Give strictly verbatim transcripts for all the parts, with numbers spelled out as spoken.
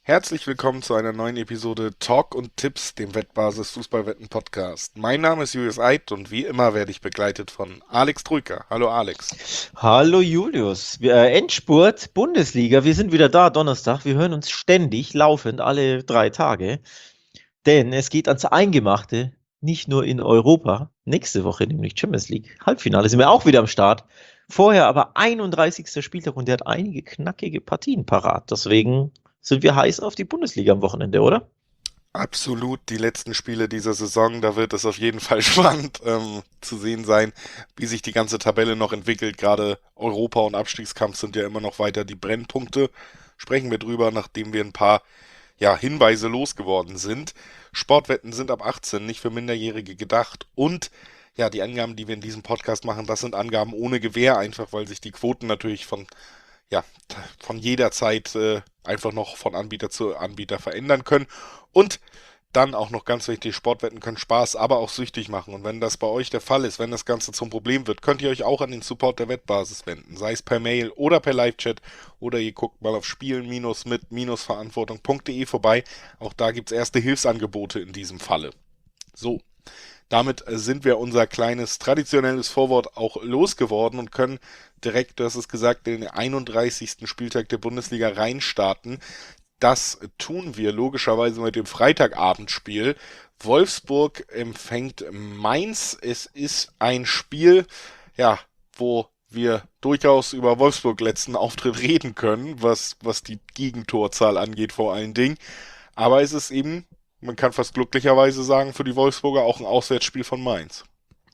Herzlich willkommen zu einer neuen Episode Talk und Tipps, dem Wettbasis Fußballwetten Podcast. Mein Name ist Julius Eid und wie immer werde ich begleitet von Alex Troika. Hallo Alex. Hallo Julius, Wir- äh, Endspurt, Bundesliga, wir sind wieder da, Donnerstag, wir hören uns ständig, laufend, alle drei Tage, denn es geht ans Eingemachte, nicht nur in Europa, nächste Woche nämlich Champions League, Halbfinale, sind wir auch wieder am Start, vorher aber einunddreißigster Spieltag und der hat einige knackige Partien parat, deswegen sind wir heiß auf die Bundesliga am Wochenende, oder? Absolut die letzten Spiele dieser Saison, da wird es auf jeden Fall spannend ähm, zu sehen sein, wie sich die ganze Tabelle noch entwickelt. Gerade Europa und Abstiegskampf sind ja immer noch weiter die Brennpunkte. Sprechen wir drüber, nachdem wir ein paar ja, Hinweise losgeworden sind. Sportwetten sind ab achtzehn, nicht für Minderjährige gedacht. Und ja, die Angaben, die wir in diesem Podcast machen, das sind Angaben ohne Gewähr, einfach weil sich die Quoten natürlich von, ja, von jeder Zeit äh, einfach noch von Anbieter zu Anbieter verändern können. Und dann auch noch ganz wichtig, Sportwetten können Spaß, aber auch süchtig machen. Und wenn das bei euch der Fall ist, wenn das Ganze zum Problem wird, könnt ihr euch auch an den Support der Wettbasis wenden. Sei es per Mail oder per Live-Chat oder ihr guckt mal auf spielen-mit-verantwortung punkt de vorbei. Auch da gibt's erste Hilfsangebote in diesem Falle. So, damit sind wir unser kleines traditionelles Vorwort auch losgeworden und können direkt, du hast es gesagt, den einunddreißigsten Spieltag der Bundesliga reinstarten. Das tun wir logischerweise mit dem Freitagabendspiel. Wolfsburg empfängt Mainz. Es ist ein Spiel, ja, wo wir durchaus über Wolfsburg letzten Auftritt reden können, was, was die Gegentorzahl angeht vor allen Dingen. Aber es ist eben, man kann fast glücklicherweise sagen, für die Wolfsburger auch ein Auswärtsspiel von Mainz.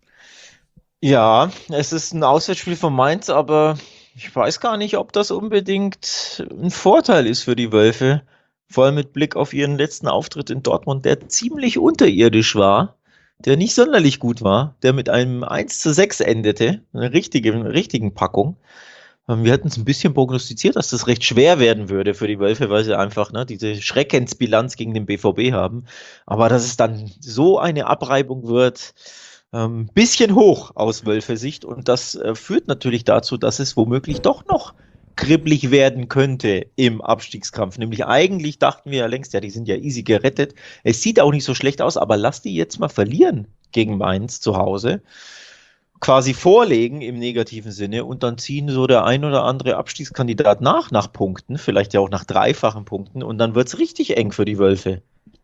Ja, es ist ein Auswärtsspiel von Mainz, aber ich weiß gar nicht, ob das unbedingt ein Vorteil ist für die Wölfe. Vor allem mit Blick auf ihren letzten Auftritt in Dortmund, der ziemlich unterirdisch war, der nicht sonderlich gut war, der mit einem eins zu sechs endete, einer richtigen, richtigen Packung. Ähm, Wir hatten es ein bisschen prognostiziert, dass das recht schwer werden würde für die Wölfe, weil sie einfach ne, diese Schreckensbilanz gegen den B V B haben. Aber dass es dann so eine Abreibung wird, ähm, bisschen hoch aus Wölfe-Sicht. Und das äh, führt natürlich dazu, dass es womöglich doch noch kribbelig werden könnte im Abstiegskampf. Nämlich eigentlich dachten wir ja längst, ja, die sind ja easy gerettet. Es sieht auch nicht so schlecht aus, aber lass die jetzt mal verlieren gegen Mainz zu Hause, quasi vorlegen im negativen Sinne und dann ziehen so der ein oder andere Abstiegskandidat nach, nach Punkten, vielleicht ja auch nach dreifachen Punkten und dann wird es richtig eng für die Wölfe.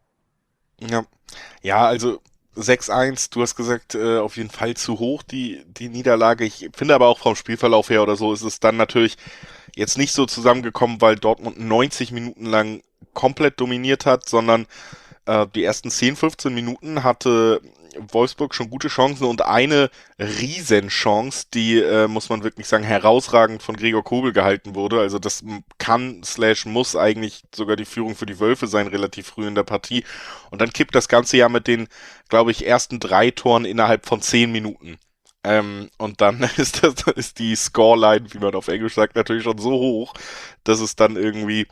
Ja, ja, also sechs eins, du hast gesagt, äh, auf jeden Fall zu hoch die, die Niederlage. Ich finde aber auch vom Spielverlauf her oder so ist es dann natürlich jetzt nicht so zusammengekommen, weil Dortmund neunzig Minuten lang komplett dominiert hat, sondern äh, die ersten zehn, fünfzehn Minuten hatte Wolfsburg schon gute Chancen und eine Riesenchance, die, äh, muss man wirklich sagen, herausragend von Gregor Kobel gehalten wurde. Also das kann slash muss eigentlich sogar die Führung für die Wölfe sein, relativ früh in der Partie. Und dann kippt das Ganze ja mit den, glaube ich, ersten drei Toren innerhalb von zehn Minuten. Ähm, und dann ist das, ist die Scoreline, wie man auf Englisch sagt, natürlich schon so hoch, dass es dann irgendwie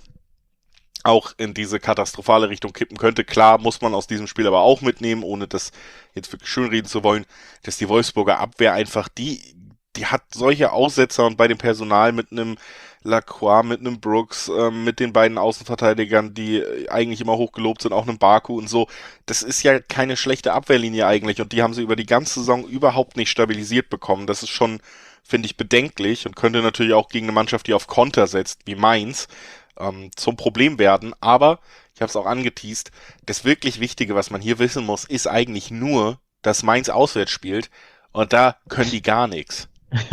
auch in diese katastrophale Richtung kippen könnte. Klar muss man aus diesem Spiel aber auch mitnehmen, ohne das jetzt wirklich schönreden zu wollen, dass die Wolfsburger Abwehr einfach die, die hat solche Aussetzer und bei dem Personal mit einem Lacroix, mit einem Brooks, ähm, mit den beiden Außenverteidigern, die äh, eigentlich immer hochgelobt sind, auch einem Baku und so. Das ist ja keine schlechte Abwehrlinie eigentlich und die haben sie über die ganze Saison überhaupt nicht stabilisiert bekommen. Das ist schon, finde ich, bedenklich und könnte natürlich auch gegen eine Mannschaft, die auf Konter setzt, wie Mainz, ähm, zum Problem werden. Aber, ich habe es auch angeteast, das wirklich Wichtige, was man hier wissen muss, ist eigentlich nur, dass Mainz auswärts spielt und da können die gar nichts.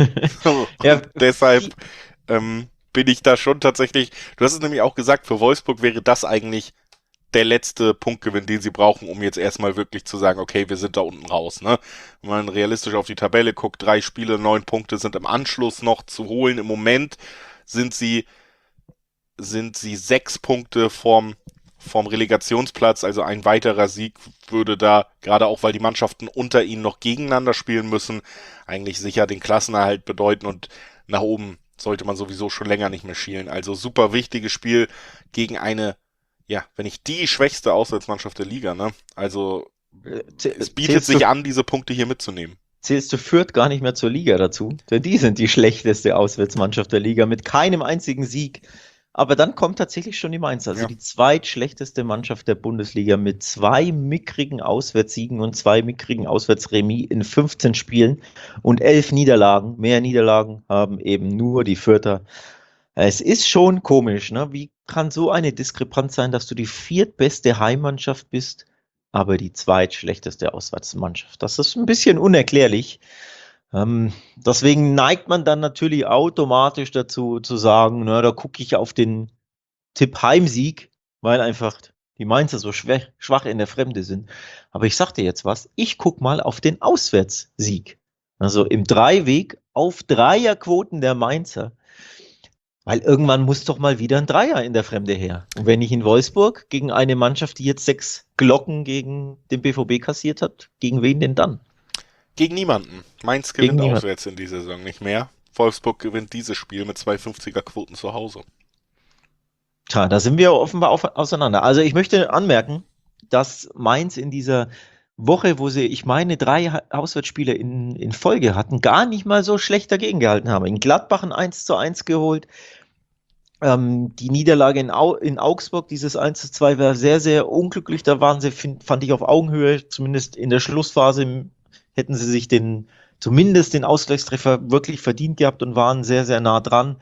Ja, Und deshalb ähm, bin ich da schon tatsächlich, du hast es nämlich auch gesagt, für Wolfsburg wäre das eigentlich der letzte Punktgewinn, den sie brauchen, um jetzt erstmal wirklich zu sagen, okay, wir sind da unten raus, ne? Wenn man realistisch auf die Tabelle guckt, drei Spiele, neun Punkte sind im Anschluss noch zu holen. Im Moment sind sie sind sie sechs Punkte vorm, vorm Relegationsplatz, also ein weiterer Sieg würde da, gerade auch weil die Mannschaften unter ihnen noch gegeneinander spielen müssen, eigentlich sicher den Klassenerhalt bedeuten und nach oben sollte man sowieso schon länger nicht mehr schielen. Also super wichtiges Spiel gegen eine, ja, wenn nicht die schwächste Auswärtsmannschaft der Liga, ne? Also es bietet zählst du, sich an, diese Punkte hier mitzunehmen. zählst du Fürth gar nicht mehr zur Liga dazu? Denn die sind die schlechteste Auswärtsmannschaft der Liga mit keinem einzigen Sieg. Aber dann kommt tatsächlich schon die Mainz, also Ja. die zweitschlechteste Mannschaft der Bundesliga mit zwei mickrigen Auswärtssiegen und zwei mickrigen Auswärtsremis in fünfzehn Spielen und elf Niederlagen. Mehr Niederlagen haben eben nur die Fürther. Es ist schon komisch, ne? Wie kann so eine Diskrepanz sein, dass du die viertbeste Heimmannschaft bist, aber die zweitschlechteste Auswärtsmannschaft? Das ist ein bisschen unerklärlich. Ähm, deswegen neigt man dann natürlich automatisch dazu zu sagen, na, da gucke ich auf den Tipp Heimsieg, weil einfach die Mainzer so schwach, schwach in der Fremde sind. Aber ich sag dir jetzt was, ich guck mal auf den Auswärtssieg. Also im Dreiweg auf Dreierquoten der Mainzer. Weil irgendwann muss doch mal wieder ein Dreier in der Fremde her. Und wenn nicht in Wolfsburg gegen eine Mannschaft, die jetzt sechs Glocken gegen den B V B kassiert hat, gegen wen denn dann? Gegen niemanden. Mainz Gegen gewinnt niemanden. auswärts in dieser Saison nicht mehr. Wolfsburg gewinnt dieses Spiel mit zwei fünfziger Quoten zu Hause. Tja, da sind wir offenbar auf, auseinander. Also ich möchte anmerken, dass Mainz in dieser Woche, wo sie, ich meine, drei Ha- Auswärtsspiele in, in Folge hatten, gar nicht mal so schlecht dagegen gehalten haben. In Gladbach ein eins zu eins geholt. Ähm, die Niederlage in, Au in Augsburg, dieses eins zu zwei, war sehr, sehr unglücklich. Da waren sie, find, fand ich, auf Augenhöhe. Zumindest in der Schlussphase hätten sie sich den, zumindest den Ausgleichstreffer wirklich verdient gehabt und waren sehr, sehr nah dran.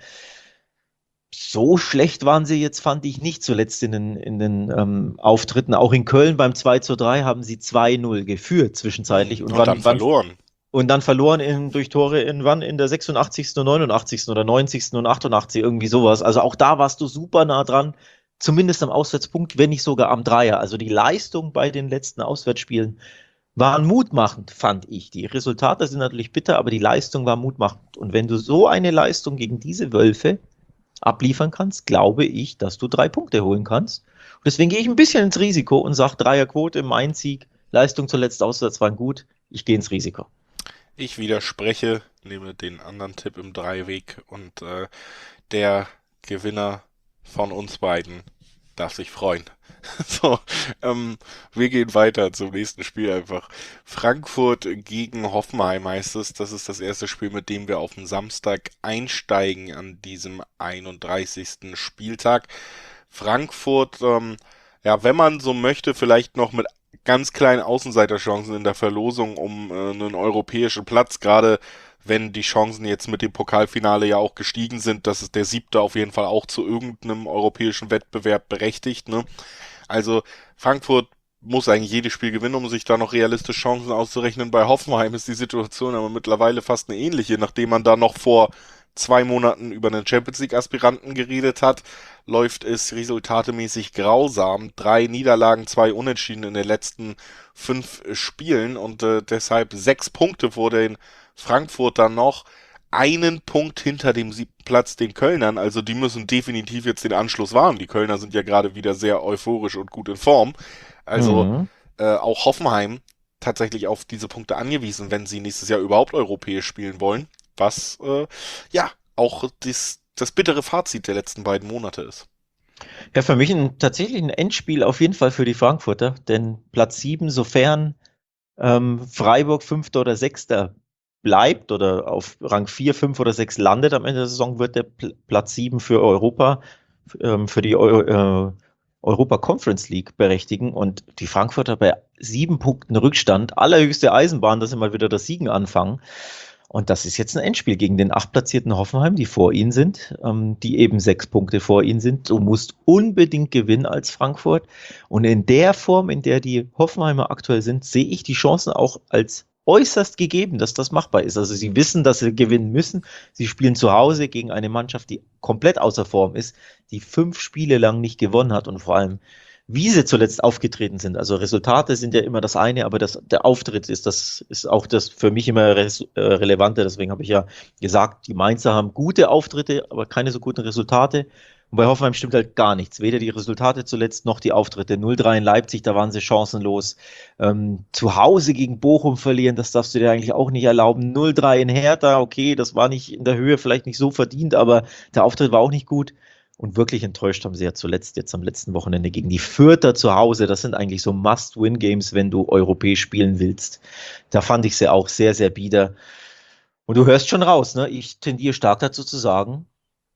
So schlecht waren sie jetzt, fand ich nicht, zuletzt in den, in den ähm, Auftritten. Auch in Köln beim zwei zu drei haben sie zwei null geführt zwischenzeitlich. Und, Und wann, dann wann, verloren. und dann verloren in, durch Tore in wann? In der sechsundachtzigsten und neunundachtzigsten oder neunzigsten und achtundachtzigsten irgendwie sowas. Also auch da warst du super nah dran, zumindest am Auswärtspunkt, wenn nicht sogar am Dreier. Also die Leistung bei den letzten Auswärtsspielen waren mutmachend, fand ich. Die Resultate sind natürlich bitter, aber die Leistung war mutmachend. Und wenn du so eine Leistung gegen diese Wölfe abliefern kannst, glaube ich, dass du drei Punkte holen kannst. Und deswegen gehe ich ein bisschen ins Risiko und sage Dreierquote, mein Sieg, Leistung zuletzt auswärts waren gut, ich gehe ins Risiko. Ich widerspreche, nehme den anderen Tipp im Dreiweg und äh, der Gewinner von uns beiden darf sich freuen. So, ähm, wir gehen weiter zum nächsten Spiel einfach. Frankfurt gegen Hoffenheim heißt es. Das ist das erste Spiel, mit dem wir auf den Samstag einsteigen an diesem einunddreißigsten Spieltag. Frankfurt, ähm, ja, wenn man so möchte, vielleicht noch mit ganz kleinen Außenseiterchancen in der Verlosung um äh, einen europäischen Platz, gerade wenn die Chancen jetzt mit dem Pokalfinale ja auch gestiegen sind, dass es der Siebte auf jeden Fall auch zu irgendeinem europäischen Wettbewerb berechtigt, ne? Also Frankfurt muss eigentlich jedes Spiel gewinnen, um sich da noch realistisch Chancen auszurechnen. Bei Hoffenheim ist die Situation aber mittlerweile fast eine ähnliche, nachdem man da noch vor zwei Monaten über einen Champions League Aspiranten geredet hat, läuft es resultatemäßig grausam. Drei Niederlagen, zwei Unentschieden in den letzten fünf Spielen und äh, deshalb sechs Punkte vor den Frankfurtern noch. Einen Punkt hinter dem siebten Platz den Kölnern, also die müssen definitiv jetzt den Anschluss wahren. Die Kölner sind ja gerade wieder sehr euphorisch und gut in Form. Also Mhm. äh, auch Hoffenheim tatsächlich auf diese Punkte angewiesen, wenn sie nächstes Jahr überhaupt europäisch spielen wollen, was äh, ja auch das, das bittere Fazit der letzten beiden Monate ist. Ja, für mich ein, tatsächlich ein Endspiel auf jeden Fall für die Frankfurter, denn Platz sieben, sofern ähm, Freiburg Fünfter oder Sechster bleibt oder auf Rang vier, fünf oder sechs landet am Ende der Saison, wird der Pl Platz sieben für Europa, ähm, für die Eu äh, Europa Conference League berechtigen und die Frankfurter bei sieben Punkten Rückstand, allerhöchste Eisenbahn, dass sie mal wieder das Siegen anfangen. Und das ist jetzt ein Endspiel gegen den achtplatzierten Hoffenheim, die vor ihnen sind, ähm, die eben sechs Punkte vor ihnen sind. Du musst unbedingt gewinnen als Frankfurt. Und in der Form, in der die Hoffenheimer aktuell sind, sehe ich die Chancen auch als äußerst gegeben, dass das machbar ist. Also sie wissen, dass sie gewinnen müssen. Sie spielen zu Hause gegen eine Mannschaft, die komplett außer Form ist, die fünf Spiele lang nicht gewonnen hat und vor allem wie sie zuletzt aufgetreten sind. Also Resultate sind ja immer das eine, aber das, der Auftritt ist das ist auch das für mich immer res, äh, relevante. Deswegen habe ich ja gesagt, die Mainzer haben gute Auftritte, aber keine so guten Resultate. Und bei Hoffenheim stimmt halt gar nichts. Weder die Resultate zuletzt noch die Auftritte. null drei in Leipzig, da waren sie chancenlos. Ähm, zu Hause gegen Bochum verlieren, das darfst du dir eigentlich auch nicht erlauben. null drei in Hertha, okay, das war nicht in der Höhe, vielleicht nicht so verdient, aber der Auftritt war auch nicht gut. Und wirklich enttäuscht haben sie ja zuletzt jetzt am letzten Wochenende gegen die Fürther zu Hause. Das sind eigentlich so Must-Win-Games, wenn du europäisch spielen willst. Da fand ich sie auch sehr, sehr bieder. Und du hörst schon raus, ne? Ich tendiere stark dazu zu sagen,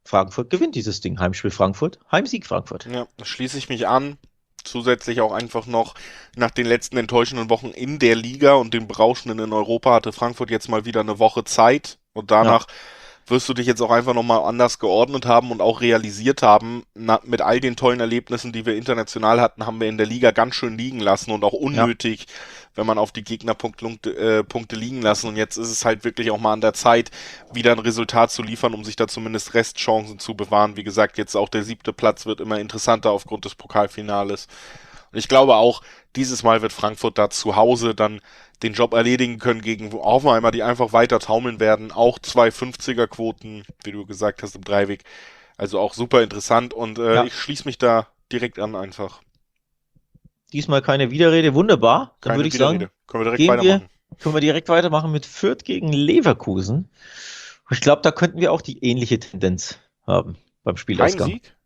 Frankfurt gewinnt dieses Ding. Heimspiel Frankfurt, Heimsieg Frankfurt. Ja, da schließe ich mich an. Zusätzlich auch einfach noch nach den letzten enttäuschenden Wochen in der Liga und dem Berauschenden in Europa hatte Frankfurt jetzt mal wieder eine Woche Zeit und danach ja. wirst du dich jetzt auch einfach nochmal anders geordnet haben und auch realisiert haben, na, mit all den tollen Erlebnissen, die wir international hatten, haben wir in der Liga ganz schön liegen lassen und auch unnötig, ja. wenn man auf die Gegnerpunkte äh, Punkte liegen lassen. Und jetzt ist es halt wirklich auch mal an der Zeit, wieder ein Resultat zu liefern, um sich da zumindest Restchancen zu bewahren. Wie gesagt, jetzt auch der siebte Platz wird immer interessanter aufgrund des Pokalfinales. Und ich glaube auch, dieses Mal wird Frankfurt da zu Hause dann den Job erledigen können gegen Hoffenheimer, die einfach weiter taumeln werden. Auch zwei fünfziger-Quoten, wie du gesagt hast, im Dreiweg. Also auch super interessant und äh, ja. ich schließe mich da direkt an einfach. Diesmal keine Widerrede, wunderbar. Dann keine würde ich Widerrede. sagen, können wir direkt weitermachen. Wir, können wir direkt weitermachen mit Fürth gegen Leverkusen. Ich glaube, da könnten wir auch die ähnliche Tendenz haben beim Spielausgang. Heimsieg?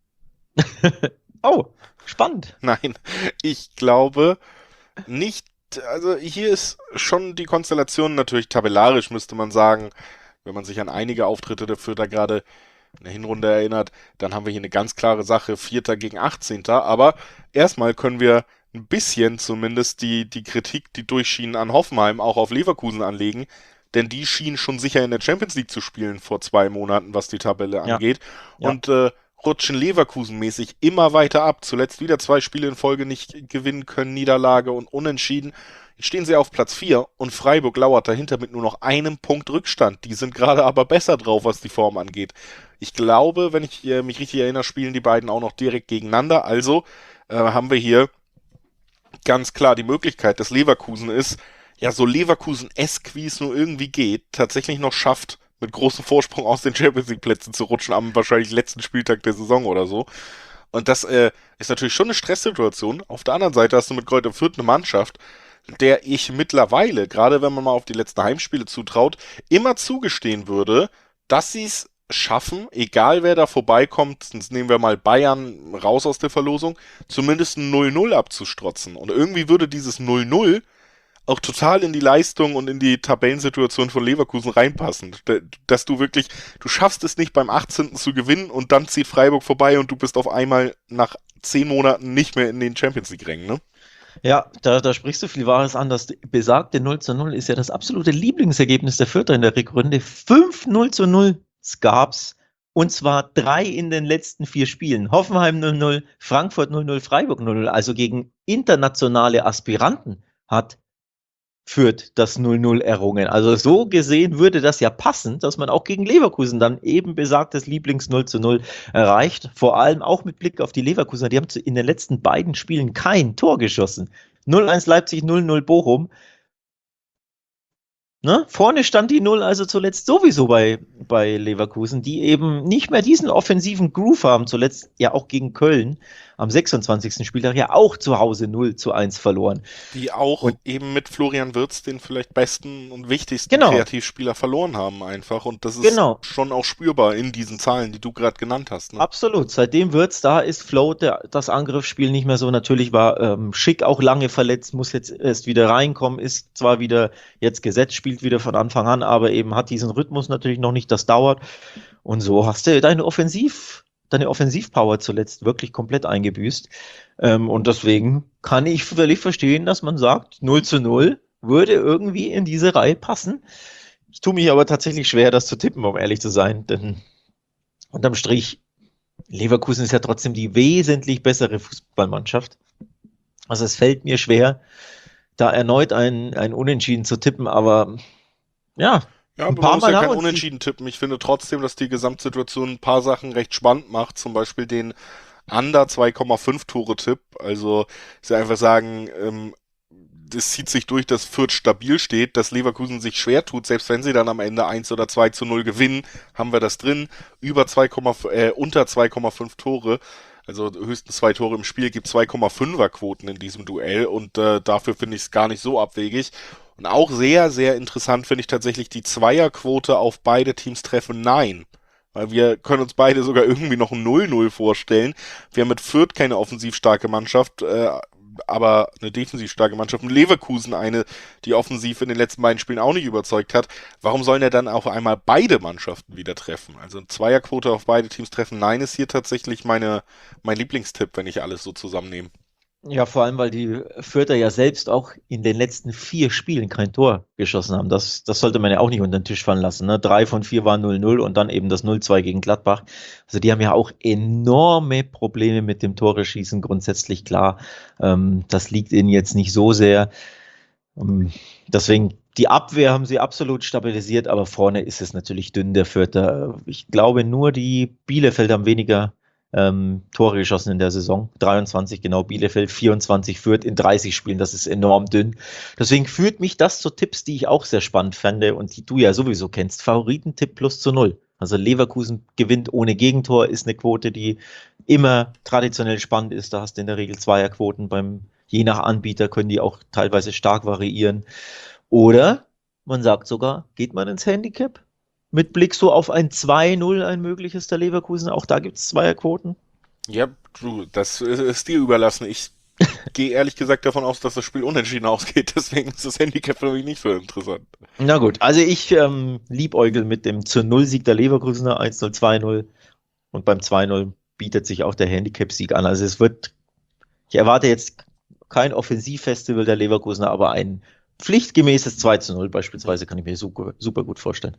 Oh, spannend. Nein, ich glaube nicht. Also hier ist schon die Konstellation natürlich tabellarisch, müsste man sagen. Wenn man sich an einige Auftritte der Fürther gerade in der Hinrunde erinnert, dann haben wir hier eine ganz klare Sache, Vierter gegen achtzehnter Aber erstmal können wir ein bisschen zumindest die, die Kritik, die durchschien an Hoffenheim, auch auf Leverkusen anlegen. Denn die schienen schon sicher in der Champions League zu spielen vor zwei Monaten, was die Tabelle angeht. Ja. Ja. Und äh, rutschen Leverkusen-mäßig immer weiter ab. Zuletzt wieder zwei Spiele in Folge nicht gewinnen können, Niederlage und Unentschieden. Jetzt stehen sie auf Platz vier und Freiburg lauert dahinter mit nur noch einem Punkt Rückstand. Die sind gerade aber besser drauf, was die Form angeht. Ich glaube, wenn ich äh, mich richtig erinnere, spielen die beiden auch noch direkt gegeneinander. Also äh, haben wir hier ganz klar die Möglichkeit, dass Leverkusen ist, ja so Leverkusen-esque, wie es nur irgendwie geht, tatsächlich noch schafft, mit großem Vorsprung aus den Champions League Plätzen zu rutschen am wahrscheinlich letzten Spieltag der Saison oder so. Und das äh, ist natürlich schon eine Stresssituation. Auf der anderen Seite hast du mit Greuther Fürth eine Mannschaft, der ich mittlerweile, gerade wenn man mal auf die letzten Heimspiele zutraut, immer zugestehen würde, dass sie es schaffen, egal wer da vorbeikommt, sonst nehmen wir mal Bayern raus aus der Verlosung, zumindest ein null null abzustrotzen. Und irgendwie würde dieses null null auch total in die Leistung und in die Tabellensituation von Leverkusen reinpassen. Dass du wirklich, du schaffst es nicht beim achtzehnten zu gewinnen und dann zieht Freiburg vorbei und du bist auf einmal nach zehn Monaten nicht mehr in den Champions League-Rängen, ne? Ja, da, da sprichst du viel Wahres an. Das besagte null zu null ist ja das absolute Lieblingsergebnis der Fürther in der Rückrunde. Fünf null zu null gab's. Und zwar drei in den letzten vier Spielen. Hoffenheim null null, Frankfurt null null, Freiburg null null. Also gegen internationale Aspiranten hat Fürth das null null errungen. Also so gesehen würde das ja passen, dass man auch gegen Leverkusen dann eben besagtes Lieblings null zu null erreicht. Vor allem auch mit Blick auf die Leverkusener. Die haben in den letzten beiden Spielen kein Tor geschossen. null eins Leipzig, null null Bochum. Ne? Vorne stand die Null also zuletzt sowieso bei, bei Leverkusen, die eben nicht mehr diesen offensiven Groove haben. Zuletzt ja auch gegen Köln am sechsundzwanzigsten Spieltag ja auch zu Hause null zu eins verloren. Die auch und eben mit Florian Wirtz den vielleicht besten und wichtigsten genau. Kreativspieler verloren haben einfach. Und das ist genau. schon auch spürbar in diesen Zahlen, die du gerade genannt hast. Ne? Absolut. Seitdem Wirtz da ist, float der, das Angriffsspiel nicht mehr so. Natürlich war ähm, Schick auch lange verletzt, muss jetzt erst wieder reinkommen, ist zwar wieder jetzt gesetzt, spielt wieder von Anfang an, aber eben hat diesen Rhythmus natürlich noch nicht, das dauert. Und so hast du deine Offensiv deine Offensivpower zuletzt wirklich komplett eingebüßt. Ähm, und deswegen kann ich völlig verstehen, dass man sagt, null zu null würde irgendwie in diese Reihe passen. Ich tue mich aber tatsächlich schwer, das zu tippen, um ehrlich zu sein, denn unterm Strich, Leverkusen ist ja trotzdem die wesentlich bessere Fußballmannschaft. Also es fällt mir schwer, da erneut ein, ein Unentschieden zu tippen, aber ja, Ja, aber man muss ja kein Unentschieden tippen. Ich finde trotzdem, dass die Gesamtsituation ein paar Sachen recht spannend macht. Zum Beispiel den Under zwei Komma fünf Tore Tipp. Also, ich soll einfach sagen, ähm, das zieht sich durch, dass Fürth stabil steht, dass Leverkusen sich schwer tut. Selbst wenn sie dann am Ende eins oder zwei zu null gewinnen, haben wir das drin. Über zwei, äh, unter zwei Komma fünf Tore. Also höchstens zwei Tore im Spiel, gibt zwei Komma fünfer Quoten in diesem Duell. Und äh, dafür finde ich es gar nicht so abwegig. Und auch sehr, sehr interessant finde ich tatsächlich die Zweierquote auf beide Teams treffen Nein. Weil wir können uns beide sogar irgendwie noch ein null null vorstellen. Wir haben mit Fürth keine offensiv starke Mannschaft. Äh, aber eine defensiv starke Mannschaft. Und Leverkusen eine, die offensiv in den letzten beiden Spielen auch nicht überzeugt hat. Warum sollen ja dann auf einmal beide Mannschaften wieder treffen? Also eine Zweierquote auf beide Teams treffen. Nein, ist hier tatsächlich meine, mein Lieblingstipp, wenn ich alles so zusammennehme. Ja, vor allem, weil die Fürther ja selbst auch in den letzten vier Spielen kein Tor geschossen haben. Das, das sollte man ja auch nicht unter den Tisch fallen lassen. Ne? Drei von vier waren null null und dann eben das null zwei gegen Gladbach. Also die haben ja auch enorme Probleme mit dem Tore-Schießen, grundsätzlich klar. Ähm, das liegt ihnen jetzt nicht so sehr. Ähm, deswegen, die Abwehr haben sie absolut stabilisiert, aber vorne ist es natürlich dünn, der Fürther. Ich glaube, nur die Bielefeld haben weniger Ähm, Tore geschossen in der Saison. dreiundzwanzig genau, Bielefeld, vierundzwanzig Fürth in dreißig Spielen, das ist enorm dünn. Deswegen führt mich das zu Tipps, die ich auch sehr spannend fand und die du ja sowieso kennst. Favoritentipp plus zu null. Also Leverkusen gewinnt ohne Gegentor, ist eine Quote, die immer traditionell spannend ist. Da hast du in der Regel Zweierquoten. Beim, je nach Anbieter können die auch teilweise stark variieren. Oder man sagt sogar, geht man ins Handicap? Mit Blick so auf ein zwei null, ein mögliches der Leverkusen. Auch da gibt es Zweierquoten. Ja, du, das ist dir überlassen. Ich gehe ehrlich gesagt davon aus, dass das Spiel unentschieden ausgeht. Deswegen ist das Handicap für mich nicht so interessant. Na gut, also ich ähm, liebäugel mit dem zu Null-Sieg der Leverkusener, eins null, zwei null. Und beim zwei null bietet sich auch der Handicap-Sieg an. Also es wird, ich erwarte jetzt kein Offensivfestival der Leverkusener, aber ein pflichtgemäßes zwei zu null beispielsweise kann ich mir super, super gut vorstellen.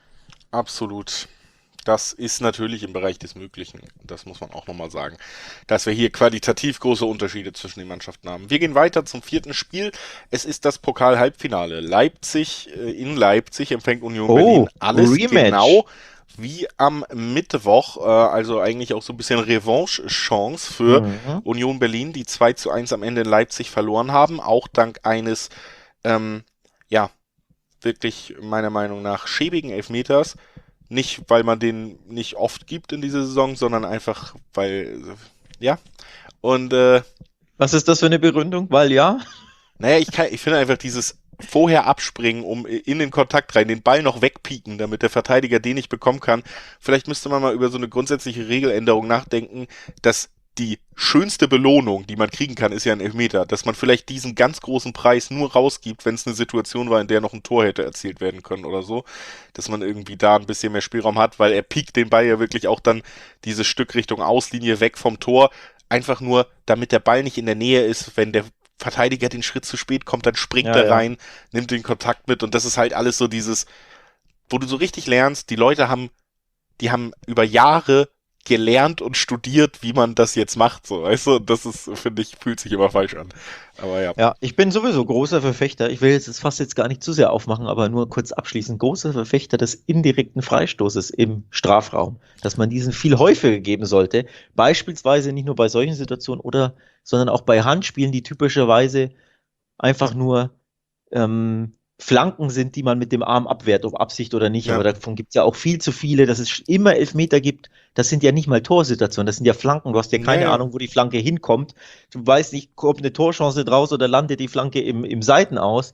Absolut. Das ist natürlich im Bereich des Möglichen. Das muss man auch nochmal sagen. Dass wir hier qualitativ große Unterschiede zwischen den Mannschaften haben. Wir gehen weiter zum vierten Spiel. Es ist das Pokal-Halbfinale. Leipzig äh, in Leipzig empfängt Union Oh, Berlin. Alles Rematch. genau wie am Mittwoch. Äh, also eigentlich auch so ein bisschen Revanche-Chance für Mhm. Union Berlin, die zwei zu eins am Ende in Leipzig verloren haben. Auch dank eines, ähm, ja, wirklich meiner Meinung nach schäbigen Elfmeters. Nicht, weil man den nicht oft gibt in dieser Saison, sondern einfach, weil, ja. Und, äh, Was ist das für eine Begründung? Weil ja. naja, ich, kann, ich finde einfach dieses vorher abspringen, um in den Kontakt rein, den Ball noch wegpieken, damit der Verteidiger den nicht bekommen kann. Vielleicht müsste man mal über so eine grundsätzliche Regeländerung nachdenken, dass die schönste Belohnung, die man kriegen kann, ist ja ein Elfmeter, dass man vielleicht diesen ganz großen Preis nur rausgibt, wenn es eine Situation war, in der noch ein Tor hätte erzielt werden können oder so, dass man irgendwie da ein bisschen mehr Spielraum hat, weil er piekt den Ball ja wirklich auch dann dieses Stück Richtung Auslinie weg vom Tor, einfach nur, damit der Ball nicht in der Nähe ist, wenn der Verteidiger den Schritt zu spät kommt, dann springt Ja, er ja. rein, nimmt den Kontakt mit und das ist halt alles so dieses, wo du so richtig lernst, die Leute haben, die haben über Jahre gelernt und studiert, wie man das jetzt macht, so, weißt du, das ist, finde ich, fühlt sich immer falsch an. Aber ja. Ja, ich bin sowieso großer Verfechter. Ich will jetzt das Fass jetzt gar nicht zu sehr aufmachen, aber nur kurz abschließend. Großer Verfechter des indirekten Freistoßes im Strafraum. Dass man diesen viel häufiger geben sollte. Beispielsweise nicht nur bei solchen Situationen oder, sondern auch bei Handspielen, die typischerweise einfach nur ähm, Flanken sind, die man mit dem Arm abwehrt, ob Absicht oder nicht. Ja. Aber davon gibt es ja auch viel zu viele, dass es immer Elfmeter gibt. Das sind ja nicht mal Torsituationen, das sind ja Flanken. Du hast ja keine Ja, ja. Ahnung, wo die Flanke hinkommt. Du weißt nicht, kommt eine Torchance draus oder landet die Flanke im, im Seitenaus.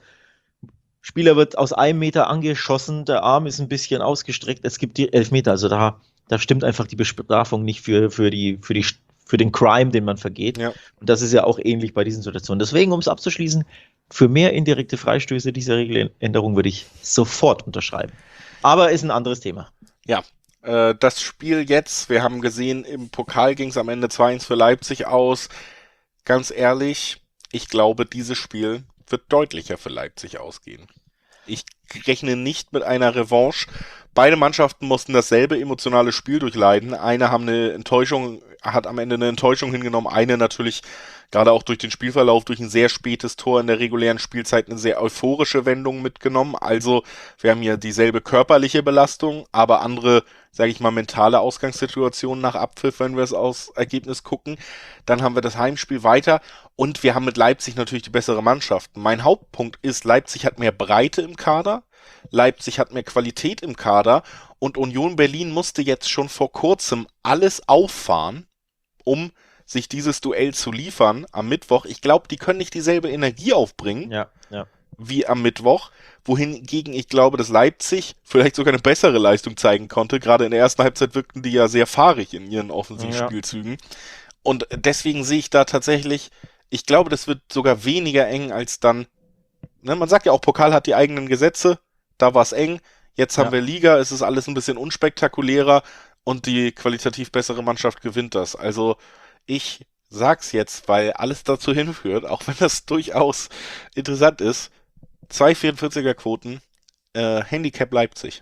Spieler wird aus einem Meter angeschossen, der Arm ist ein bisschen ausgestreckt, es gibt die Elfmeter. Also da, da stimmt einfach die Bestrafung nicht für, für, die, für, die, für den Crime, den man vergeht. Ja. Und das ist ja auch ähnlich bei diesen Situationen. Deswegen, um es abzuschließen, für mehr indirekte Freistöße dieser Regeländerung würde ich sofort unterschreiben. Aber ist ein anderes Thema. Ja, äh, das Spiel jetzt, wir haben gesehen, im Pokal ging es am Ende zwei eins für Leipzig aus. Ganz ehrlich, ich glaube, dieses Spiel wird deutlicher für Leipzig ausgehen. Ich rechne nicht mit einer Revanche. Beide Mannschaften mussten dasselbe emotionale Spiel durchleiden. Eine haben eine Enttäuschung, hat am Ende eine Enttäuschung hingenommen. Eine natürlich, gerade auch durch den Spielverlauf, durch ein sehr spätes Tor in der regulären Spielzeit, eine sehr euphorische Wendung mitgenommen. Also wir haben hier dieselbe körperliche Belastung, aber andere, sage ich mal, mentale Ausgangssituationen nach Abpfiff, wenn wir es aus Ergebnis gucken. Dann haben wir das Heimspiel weiter und wir haben mit Leipzig natürlich die bessere Mannschaft. Mein Hauptpunkt ist, Leipzig hat mehr Breite im Kader, Leipzig hat mehr Qualität im Kader und Union Berlin musste jetzt schon vor kurzem alles auffahren, um sich dieses Duell zu liefern am Mittwoch. Ich glaube, die können nicht dieselbe Energie aufbringen Ja, ja. wie am Mittwoch, wohingegen ich glaube, dass Leipzig vielleicht sogar eine bessere Leistung zeigen konnte. Gerade in der ersten Halbzeit wirkten die ja sehr fahrig in ihren Offensivspielzügen. Und deswegen sehe ich da tatsächlich Ich glaube, das wird sogar weniger eng als dann, ne, man sagt ja auch, Pokal hat die eigenen Gesetze, da war es eng, jetzt haben Ja. wir Liga, es ist alles ein bisschen unspektakulärer und die qualitativ bessere Mannschaft gewinnt das. Also ich sag's jetzt, weil alles dazu hinführt, auch wenn das durchaus interessant ist, zwei vierundvierziger Quoten, äh, Handicap Leipzig.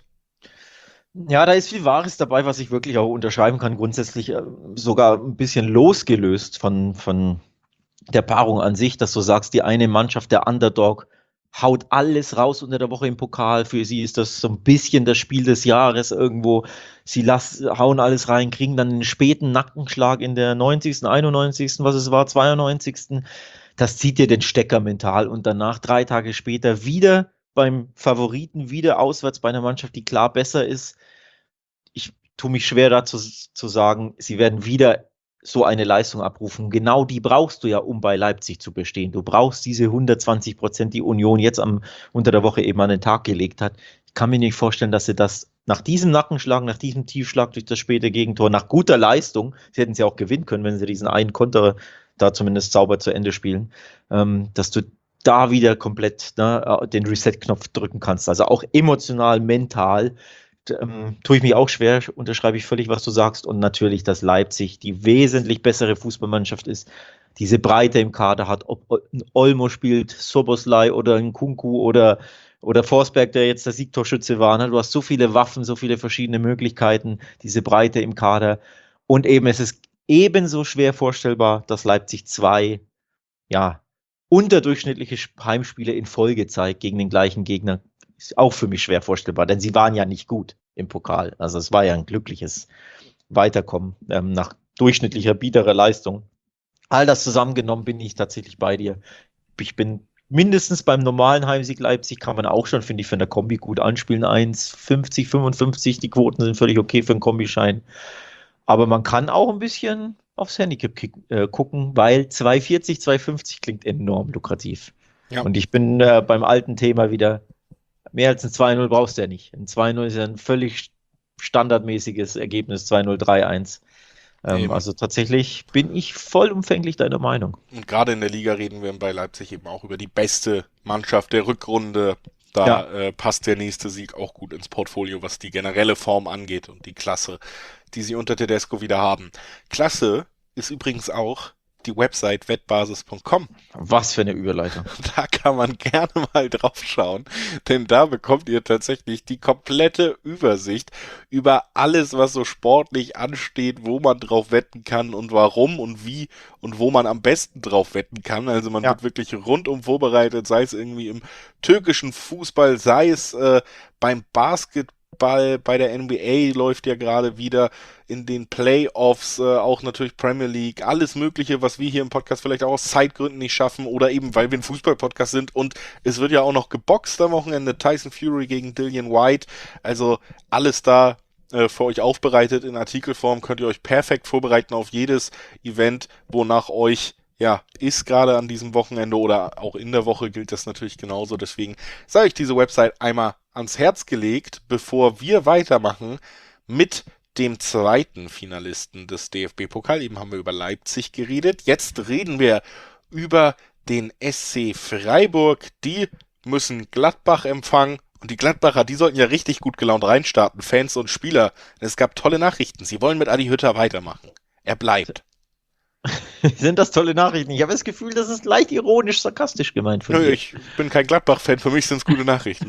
Ja, da ist viel Wahres dabei, was ich wirklich auch unterschreiben kann. Grundsätzlich äh, sogar ein bisschen losgelöst von, von der Paarung an sich, dass du sagst, die eine Mannschaft, der Underdog, haut alles raus unter der Woche im Pokal. Für sie ist das so ein bisschen das Spiel des Jahres irgendwo. Sie lass, hauen alles rein, kriegen dann einen späten Nackenschlag in der neunzigsten., einundneunzigsten., was es war, zweiundneunzigsten. Das zieht dir den Stecker mental und danach drei Tage später wieder beim Favoriten, wieder auswärts bei einer Mannschaft, die klar besser ist. Ich tue mich schwer dazu zu sagen, sie werden wieder so eine Leistung abrufen. Genau die brauchst du ja, um bei Leipzig zu bestehen. Du brauchst diese hundertzwanzig Prozent, die Union jetzt am, unter der Woche eben an den Tag gelegt hat. Ich kann mir nicht vorstellen, dass sie das nach diesem Nackenschlag, nach diesem Tiefschlag durch das späte Gegentor, nach guter Leistung, sie hätten sie auch gewinnen können, wenn sie diesen einen Konter da zumindest sauber zu Ende spielen, ähm, dass du da wieder komplett ne, den Reset-Knopf drücken kannst. Also auch emotional, mental ähm, tue ich mich auch schwer, unterschreibe ich völlig, was du sagst. Und natürlich, dass Leipzig die wesentlich bessere Fußballmannschaft ist, diese Breite im Kader hat, ob ein Olmo spielt, Soboslai oder ein Kunku oder, oder Forsberg, der jetzt der Siegtorschütze war. Ne? Du hast so viele Waffen, so viele verschiedene Möglichkeiten, diese Breite im Kader. Und eben, es ist ebenso schwer vorstellbar, dass Leipzig zwei, ja, unterdurchschnittliche Heimspiele in Folge zeigt gegen den gleichen Gegner. Ist auch für mich schwer vorstellbar, denn sie waren ja nicht gut im Pokal. Also es war ja ein glückliches Weiterkommen ähm, nach durchschnittlicher, biederer Leistung. All das zusammengenommen bin ich tatsächlich bei dir. Ich bin mindestens beim normalen Heimsieg Leipzig, kann man auch schon, finde ich, für eine Kombi gut anspielen. eins fünfzig, fünfundfünfzig, die Quoten sind völlig okay für einen Kombischein. Aber man kann auch ein bisschen aufs Handicap kick, äh, gucken, weil zwei vierzig, zwei fünfzig klingt enorm lukrativ. Ja. Und ich bin äh, beim alten Thema wieder, mehr als ein zwei null brauchst du ja nicht. Ein zwei null ist ja ein völlig standardmäßiges Ergebnis, zwei null, drei eins. Ähm, also tatsächlich bin ich vollumfänglich deiner Meinung. Und gerade in der Liga reden wir bei Leipzig eben auch über die beste Mannschaft der Rückrunde. Da Ja. äh, passt der nächste Sieg auch gut ins Portfolio, was die generelle Form angeht und die Klasse, die sie unter Tedesco wieder haben. Klasse ist übrigens auch die Website wettbasis punkt com. Was für eine Überleitung. Da kann man gerne mal drauf schauen, denn da bekommt ihr tatsächlich die komplette Übersicht über alles, was so sportlich ansteht, wo man drauf wetten kann und warum und wie und wo man am besten drauf wetten kann. Also man Ja. wird wirklich rundum vorbereitet, sei es irgendwie im türkischen Fußball, sei es äh, beim Basketball, bei der N B A läuft ja gerade wieder in den Playoffs, äh, auch natürlich Premier League, alles Mögliche, was wir hier im Podcast vielleicht auch aus Zeitgründen nicht schaffen oder eben, weil wir ein Fußball-Podcast sind und es wird ja auch noch geboxt am Wochenende, Tyson Fury gegen Dillian White, also alles da äh, für euch aufbereitet in Artikelform, könnt ihr euch perfekt vorbereiten auf jedes Event, wonach euch ja, ist gerade an diesem Wochenende oder auch in der Woche gilt das natürlich genauso. Deswegen sei euch diese Website einmal ans Herz gelegt, bevor wir weitermachen mit dem zweiten Finalisten des D F B-Pokal. Eben haben wir über Leipzig geredet. Jetzt reden wir über den S C Freiburg. Die müssen Gladbach empfangen. Und die Gladbacher, die sollten ja richtig gut gelaunt reinstarten, Fans und Spieler. Es gab tolle Nachrichten. Sie wollen mit Adi Hütter weitermachen. Er bleibt. Sind das tolle Nachrichten? Ich habe das Gefühl, das ist leicht ironisch, sarkastisch gemeint von Nö, dir. ich bin kein Gladbach-Fan, für mich sind es gute Nachrichten.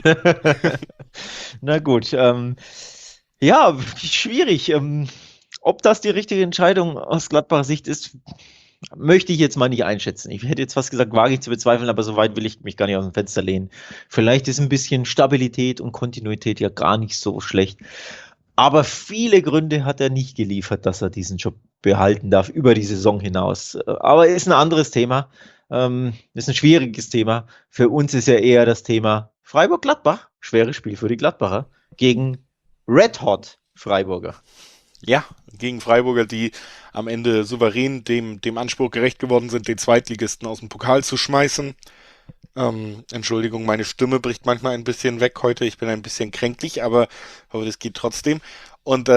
Na gut, ähm, ja, schwierig. Ähm, ob das die richtige Entscheidung aus Gladbacher Sicht ist, möchte ich jetzt mal nicht einschätzen. Ich hätte jetzt fast gesagt, wage ich zu bezweifeln, aber so weit will ich mich gar nicht aus dem Fenster lehnen. Vielleicht ist ein bisschen Stabilität und Kontinuität ja gar nicht so schlecht. Aber viele Gründe hat er nicht geliefert, dass er diesen Job behalten darf über die Saison hinaus. Aber ist ein anderes Thema. Ähm, ist ein schwieriges Thema. Für uns ist ja eher das Thema Freiburg-Gladbach. Schweres Spiel für die Gladbacher gegen Red Hot Freiburger. Ja, gegen Freiburger, die am Ende souverän dem, dem Anspruch gerecht geworden sind, den Zweitligisten aus dem Pokal zu schmeißen. Ähm, Entschuldigung, meine Stimme bricht manchmal ein bisschen weg heute. Ich bin ein bisschen kränklich, aber, aber das geht trotzdem. Und äh,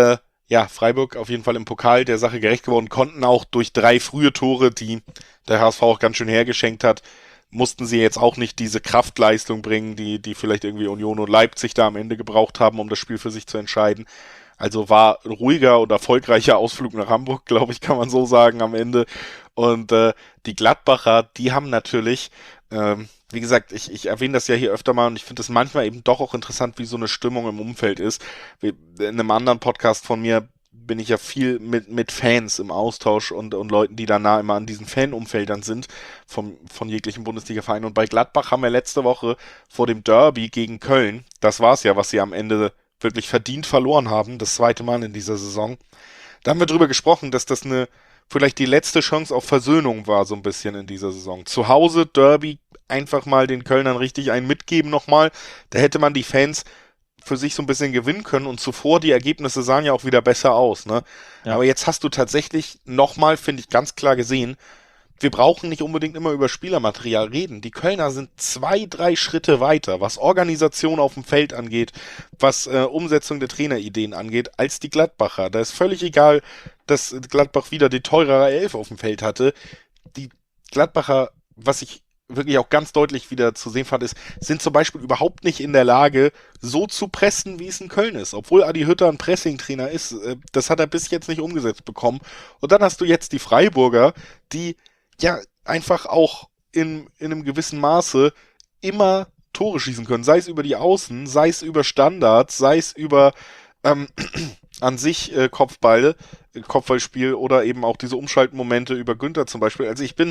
ja, Freiburg auf jeden Fall im Pokal der Sache gerecht geworden, konnten auch durch drei frühe Tore, die der H S V auch ganz schön hergeschenkt hat, mussten sie jetzt auch nicht diese Kraftleistung bringen, die, die vielleicht irgendwie Union und Leipzig da am Ende gebraucht haben, um das Spiel für sich zu entscheiden. Also war ein ruhiger und erfolgreicher Ausflug nach Hamburg, glaube ich, kann man so sagen am Ende. Und äh, die Gladbacher, die haben natürlich, ähm, wie gesagt, ich, ich erwähne das ja hier öfter mal und ich finde es manchmal eben doch auch interessant, wie so eine Stimmung im Umfeld ist. In einem anderen Podcast von mir bin ich ja viel mit, mit Fans im Austausch und, und Leuten, die da nah immer an diesen Fanumfeldern sind, vom, von jeglichen Bundesliga-Vereinen. Und bei Gladbach haben wir letzte Woche vor dem Derby gegen Köln, das war's ja, was sie am Ende wirklich verdient verloren haben, das zweite Mal in dieser Saison. Da haben wir drüber gesprochen, dass das eine vielleicht die letzte Chance auf Versöhnung war, so ein bisschen in dieser Saison. Zu Hause, Derby, einfach mal den Kölnern richtig einen mitgeben nochmal. Da hätte man die Fans für sich so ein bisschen gewinnen können und zuvor die Ergebnisse sahen ja auch wieder besser aus, ne? Ja. Aber jetzt hast du tatsächlich nochmal, finde ich, ganz klar gesehen, wir brauchen nicht unbedingt immer über Spielermaterial reden. Die Kölner sind zwei, drei Schritte weiter, was Organisation auf dem Feld angeht, was äh, Umsetzung der Trainerideen angeht, als die Gladbacher. Da ist völlig egal, dass Gladbach wieder die teurere Elf auf dem Feld hatte. Die Gladbacher, was ich wirklich auch ganz deutlich wieder zu sehen fand, ist, sind zum Beispiel überhaupt nicht in der Lage, so zu pressen, wie es in Köln ist. Obwohl Adi Hütter ein Pressing-Trainer ist, äh, das hat er bis jetzt nicht umgesetzt bekommen. Und dann hast du jetzt die Freiburger, die ja einfach auch in, in einem gewissen Maße immer Tore schießen können. Sei es über die Außen, sei es über Standards, sei es über ähm, an sich äh, Kopfball, äh, Kopfballspiel oder eben auch diese Umschaltmomente über Günther zum Beispiel. Also ich bin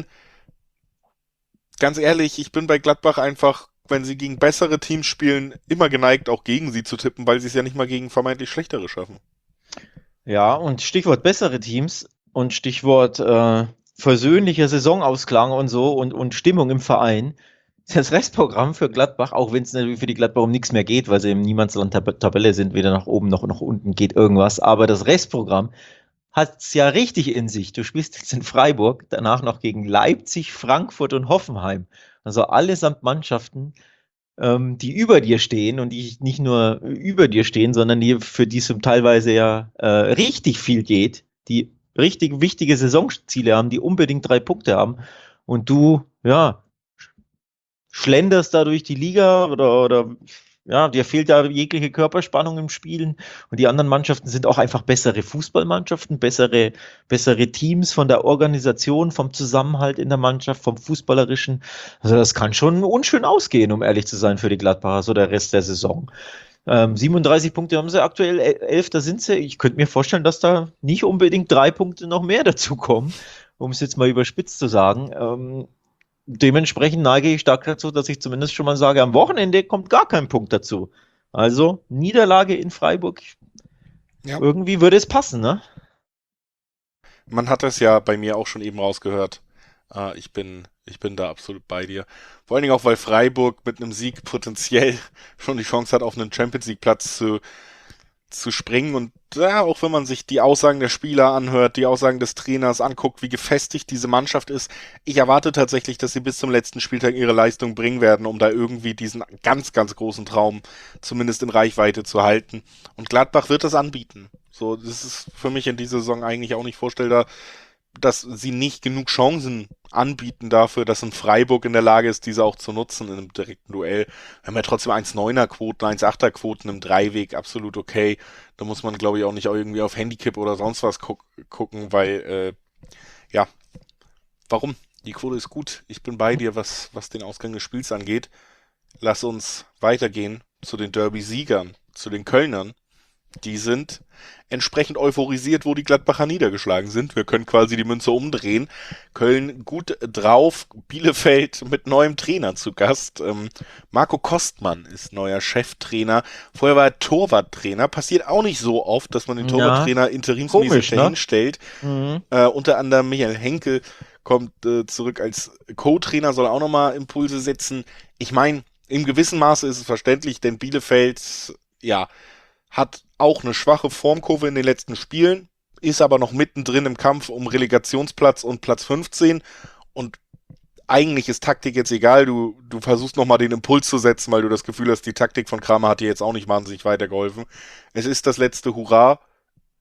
ganz ehrlich, ich bin bei Gladbach einfach, wenn sie gegen bessere Teams spielen, immer geneigt, auch gegen sie zu tippen, weil sie es ja nicht mal gegen vermeintlich schlechtere schaffen. Ja, und Stichwort bessere Teams und Stichwort äh, versöhnlicher Saisonausklang und so und, und Stimmung im Verein. Das Restprogramm für Gladbach, auch wenn es natürlich für die Gladbach um nichts mehr geht, weil sie im Niemandsland-Tabelle sind, weder nach oben noch nach unten geht irgendwas, aber das Restprogramm hat es ja richtig in sich. Du spielst jetzt in Freiburg, danach noch gegen Leipzig, Frankfurt und Hoffenheim. Also allesamt Mannschaften, ähm, die über dir stehen und die nicht nur über dir stehen, sondern die für die es teilweise ja äh, richtig viel geht, die richtig wichtige Saisonziele haben, die unbedingt drei Punkte haben. Und du, ja, schlenderst da durch die Liga oder, oder ja, dir fehlt da jegliche Körperspannung im Spielen und die anderen Mannschaften sind auch einfach bessere Fußballmannschaften, bessere, bessere Teams von der Organisation, vom Zusammenhalt in der Mannschaft, vom Fußballerischen. Also das kann schon unschön ausgehen, um ehrlich zu sein für die Gladbacher, so der Rest der Saison. Ähm, siebenunddreißig Punkte haben sie aktuell, elf, da sind sie. Ich könnte mir vorstellen, dass da nicht unbedingt drei Punkte noch mehr dazu kommen, um es jetzt mal überspitzt zu sagen. Ähm, Dementsprechend neige ich stark dazu, dass ich zumindest schon mal sage, am Wochenende kommt gar kein Punkt dazu. Also Niederlage in Freiburg, Ja. irgendwie würde es passen, ne? Man hat das ja bei mir auch schon eben rausgehört. Äh, ich bin, ich bin da absolut bei dir. Vor allen Dingen auch, weil Freiburg mit einem Sieg potenziell schon die Chance hat, auf einen Champions League Platz zu, zu springen. Und ja, auch wenn man sich die Aussagen der Spieler anhört, die Aussagen des Trainers anguckt, wie gefestigt diese Mannschaft ist, ich erwarte tatsächlich, dass sie bis zum letzten Spieltag ihre Leistung bringen werden, um da irgendwie diesen ganz, ganz großen Traum zumindest in Reichweite zu halten. Und Gladbach wird das anbieten. So, das ist für mich in dieser Saison eigentlich auch nicht vorstellbar, dass sie nicht genug Chancen anbieten dafür, dass ein Freiburg in der Lage ist, diese auch zu nutzen in einem direkten Duell. Wir haben ja trotzdem eins Komma neuner Quoten, eins Komma achter Quoten im Dreiweg, absolut okay. Da muss man, glaube ich, auch nicht irgendwie auf Handicap oder sonst was guck, gucken, weil, äh, ja, warum? Die Quote ist gut. Ich bin bei dir, was, was den Ausgang des Spiels angeht. Lass uns weitergehen zu den Derby-Siegern, zu den Kölnern. Die sind entsprechend euphorisiert, wo die Gladbacher niedergeschlagen sind. Wir können quasi die Münze umdrehen. Köln gut drauf, Bielefeld mit neuem Trainer zu Gast. Ähm, Marco Kostmann ist neuer Cheftrainer. Vorher war er Torwarttrainer. Passiert auch nicht so oft, dass man den Torwarttrainer ja, interimsmäßig komisch, ne? dahinstellt. Mhm. Äh, unter anderem Michael Henkel kommt äh, zurück als Co-Trainer, soll auch nochmal Impulse setzen. Ich meine, im gewissen Maße ist es verständlich, denn Bielefeld, ja, hat auch eine schwache Formkurve in den letzten Spielen, ist aber noch mittendrin im Kampf um Relegationsplatz und Platz fünfzehn und eigentlich ist Taktik jetzt egal, du, du versuchst nochmal den Impuls zu setzen, weil du das Gefühl hast, die Taktik von Kramer hat dir jetzt auch nicht wahnsinnig weitergeholfen. Es ist das letzte Hurra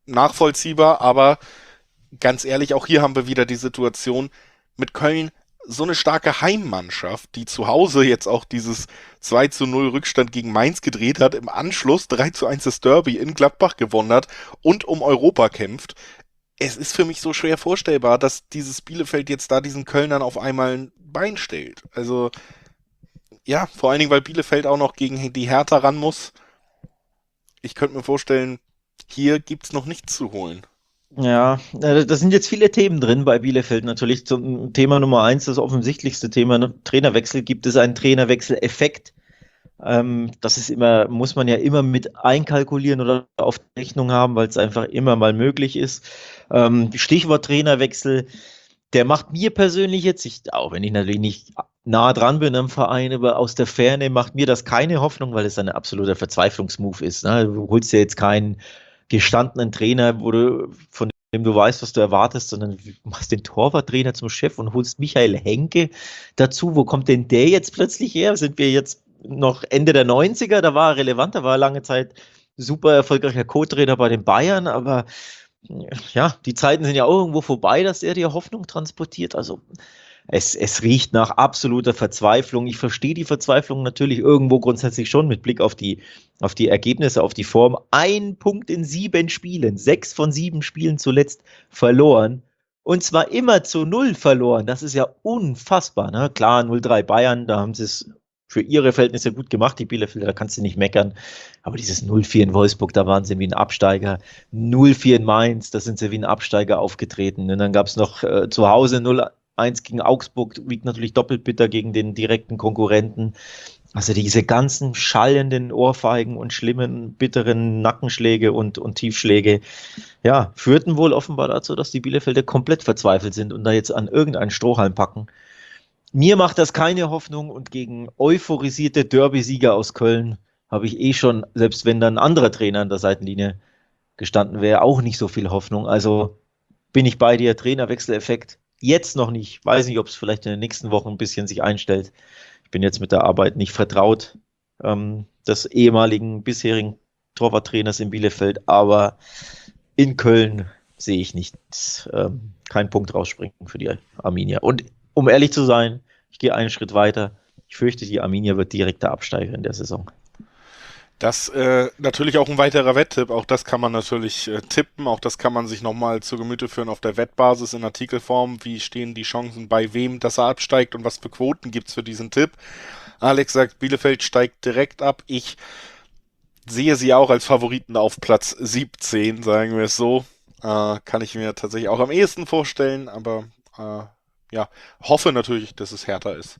nachvollziehbar, aber ganz ehrlich, auch hier haben wir wieder die Situation mit Köln, so eine starke Heimmannschaft, die zu Hause jetzt auch dieses zwei zu null Rückstand gegen Mainz gedreht hat, im Anschluss drei zu eins das Derby in Gladbach gewonnen hat und um Europa kämpft. Es ist für mich so schwer vorstellbar, dass dieses Bielefeld jetzt da diesen Kölnern auf einmal ein Bein stellt. Also, ja, vor allen Dingen, weil Bielefeld auch noch gegen die Hertha ran muss. Ich könnte mir vorstellen, hier gibt's noch nichts zu holen. Ja, äh, da sind jetzt viele Themen drin bei Bielefeld natürlich. Zum Thema Nummer eins, das offensichtlichste Thema, ne? Trainerwechsel. Gibt es einen Trainerwechsel-Effekt? Ähm, das ist immer, muss man ja immer mit einkalkulieren oder auf Rechnung haben, weil es einfach immer mal möglich ist. Ähm, Stichwort Trainerwechsel, der macht mir persönlich jetzt, ich, auch wenn ich natürlich nicht nah dran bin am Verein, aber aus der Ferne macht mir das keine Hoffnung, weil es ein absoluter Verzweiflungsmove ist. Ne? Du holst ja jetzt keinen gestandenen Trainer, wo du, von dem du weißt, was du erwartest, sondern du machst den Torwarttrainer zum Chef und holst Michael Henke dazu. Wo kommt denn der jetzt plötzlich her? Sind wir jetzt noch Ende der neunziger? Da war er relevant, da war er lange Zeit super erfolgreicher Co-Trainer bei den Bayern, aber ja, die Zeiten sind ja auch irgendwo vorbei, dass er dir Hoffnung transportiert. Also es, es riecht nach absoluter Verzweiflung. Ich verstehe die Verzweiflung natürlich irgendwo grundsätzlich schon mit Blick auf die, auf die Ergebnisse, auf die Form. Ein Punkt in sieben Spielen, sechs von sieben Spielen zuletzt verloren. Und zwar immer zu null verloren. Das ist ja unfassbar. Ne? Klar, null drei Bayern, da haben sie es für ihre Verhältnisse gut gemacht, die Bielefelder, da kannst du nicht meckern. Aber dieses null vier in Wolfsburg, da waren sie wie ein Absteiger. null vier in Mainz, da sind sie wie ein Absteiger aufgetreten. Und dann gab es noch äh, zu Hause null eins gegen Augsburg, wiegt natürlich doppelt bitter gegen den direkten Konkurrenten. Also diese ganzen schallenden Ohrfeigen und schlimmen, bitteren Nackenschläge und, und Tiefschläge, ja, führten wohl offenbar dazu, dass die Bielefelder komplett verzweifelt sind und da jetzt an irgendeinen Strohhalm packen. Mir macht das keine Hoffnung und gegen euphorisierte Derby-Sieger aus Köln habe ich eh schon, selbst wenn dann ein anderer Trainer an der Seitenlinie gestanden wäre, auch nicht so viel Hoffnung. Also bin ich bei dir, Trainerwechseleffekt. Jetzt noch nicht. Weiß nicht, ob es vielleicht in den nächsten Wochen ein bisschen sich einstellt. Ich bin jetzt mit der Arbeit nicht vertraut ähm, des ehemaligen, bisherigen Torwarttrainers in Bielefeld, aber in Köln sehe ich nicht ähm, keinen Punkt rausspringen für die Arminia. Und um ehrlich zu sein, ich gehe einen Schritt weiter. Ich fürchte, die Arminia wird direkter Absteiger in der Saison. Das äh, natürlich auch ein weiterer Wetttipp. Auch das kann man natürlich äh, tippen. Auch das kann man sich nochmal zu Gemüte führen auf der Wettbasis in Artikelform. Wie stehen die Chancen bei wem, dass er absteigt und was für Quoten gibt's für diesen Tipp? Alex sagt, Bielefeld steigt direkt ab. Ich sehe sie auch als Favoriten auf Platz siebzehn, sagen wir es so. Äh, kann ich mir tatsächlich auch am ehesten vorstellen, aber äh, ja, hoffe natürlich, dass es härter ist.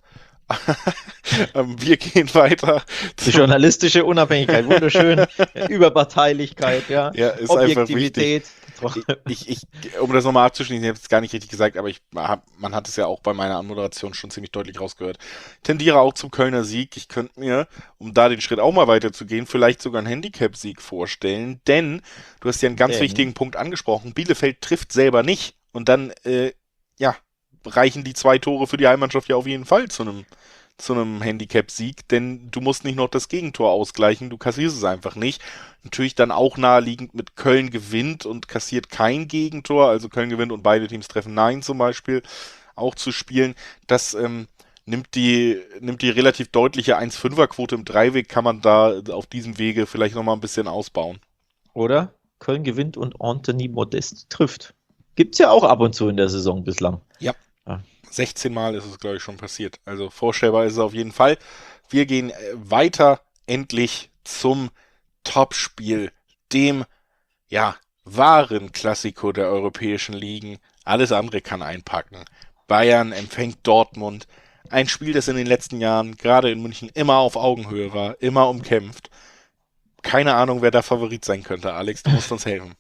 ähm, wir gehen weiter. Die journalistische Unabhängigkeit, wunderschön. Überparteilichkeit, ja. Ja, ist Objektivität. Ich, ich, um das nochmal abzuschließen, ich habe es gar nicht richtig gesagt, aber ich hab, man hat es ja auch bei meiner Anmoderation schon ziemlich deutlich rausgehört. Tendiere auch zum Kölner Sieg. Ich könnte mir, um da den Schritt auch mal weiterzugehen, vielleicht sogar einen Handicap-Sieg vorstellen, denn du hast ja einen ganz denn. wichtigen Punkt angesprochen. Bielefeld trifft selber nicht und dann, äh, ja, reichen die zwei Tore für die Heimmannschaft ja auf jeden Fall zu einem zu einem Handicap-Sieg, denn du musst nicht noch das Gegentor ausgleichen, du kassierst es einfach nicht. Natürlich dann auch naheliegend mit Köln gewinnt und kassiert kein Gegentor, also Köln gewinnt und beide Teams treffen Nein zum Beispiel, auch zu spielen. Das ähm, nimmt die nimmt die relativ deutliche eins Komma fünfer Quote im Dreiweg, kann man da auf diesem Wege vielleicht nochmal ein bisschen ausbauen. Oder Köln gewinnt und Anthony Modest trifft. Gibt's ja auch ab und zu in der Saison bislang. Ja. ja. sechzehn Mal ist es, glaube ich, schon passiert. Also vorstellbar ist es auf jeden Fall. Wir gehen weiter endlich zum Topspiel, dem, ja, wahren Klassiko der europäischen Ligen. Alles andere kann einpacken. Bayern empfängt Dortmund. Ein Spiel, das in den letzten Jahren, gerade in München, immer auf Augenhöhe war, immer umkämpft. Keine Ahnung, wer da Favorit sein könnte. Alex, du musst uns helfen.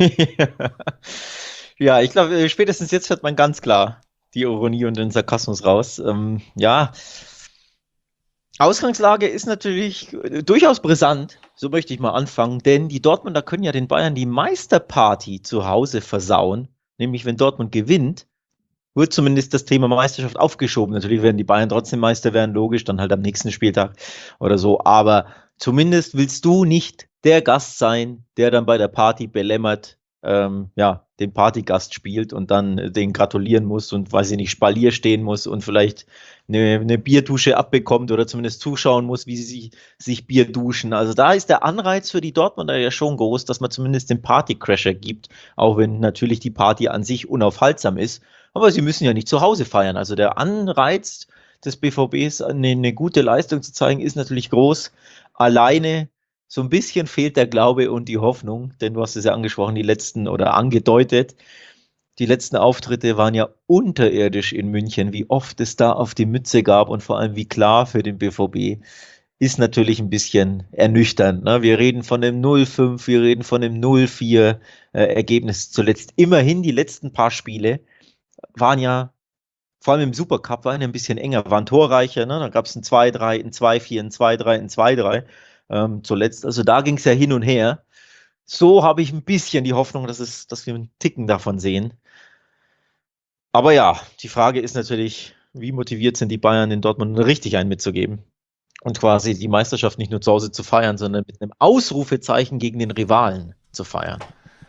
Ja, ich glaube, spätestens jetzt hört man ganz klar die Ironie und den Sarkasmus raus. Ähm, ja, Ausgangslage ist natürlich durchaus brisant, so möchte ich mal anfangen, denn die Dortmunder können ja den Bayern die Meisterparty zu Hause versauen, nämlich wenn Dortmund gewinnt, wird zumindest das Thema Meisterschaft aufgeschoben. Natürlich werden die Bayern trotzdem Meister werden, logisch, dann halt am nächsten Spieltag oder so, aber zumindest willst du nicht der Gast sein, der dann bei der Party belämmert ähm, ja, den Partygast spielt und dann äh, den gratulieren muss und, weiß ich nicht, Spalier stehen muss und vielleicht eine, eine Bierdusche abbekommt oder zumindest zuschauen muss, wie sie sich, sich Bier duschen. Also da ist der Anreiz für die Dortmunder ja schon groß, dass man zumindest den Partycrasher gibt, auch wenn natürlich die Party an sich unaufhaltsam ist. Aber sie müssen ja nicht zu Hause feiern. Also der Anreiz des B V Bs, eine, eine gute Leistung zu zeigen, ist natürlich groß. Alleine so ein bisschen fehlt der Glaube und die Hoffnung, denn du hast es ja angesprochen, die letzten oder angedeutet, die letzten Auftritte waren ja unterirdisch in München. Wie oft es da auf die Mütze gab und vor allem wie klar für den B V B, ist natürlich ein bisschen ernüchternd. Ne? Wir reden von dem null fünf, wir reden von dem null vier äh, Ergebnis zuletzt. Immerhin die letzten paar Spiele waren ja, vor allem im Supercup, waren ja ein bisschen enger, waren torreicher. Ne? Da gab es ein zwei drei, ein zwei vier, ein zwei drei, ein zwei drei ähm, zuletzt. Also da ging es ja hin und her. So habe ich ein bisschen die Hoffnung, dass, es, dass wir einen Ticken davon sehen. Aber ja, die Frage ist natürlich, wie motiviert sind die Bayern in Dortmund richtig einen mitzugeben und quasi die Meisterschaft nicht nur zu Hause zu feiern, sondern mit einem Ausrufezeichen gegen den Rivalen zu feiern.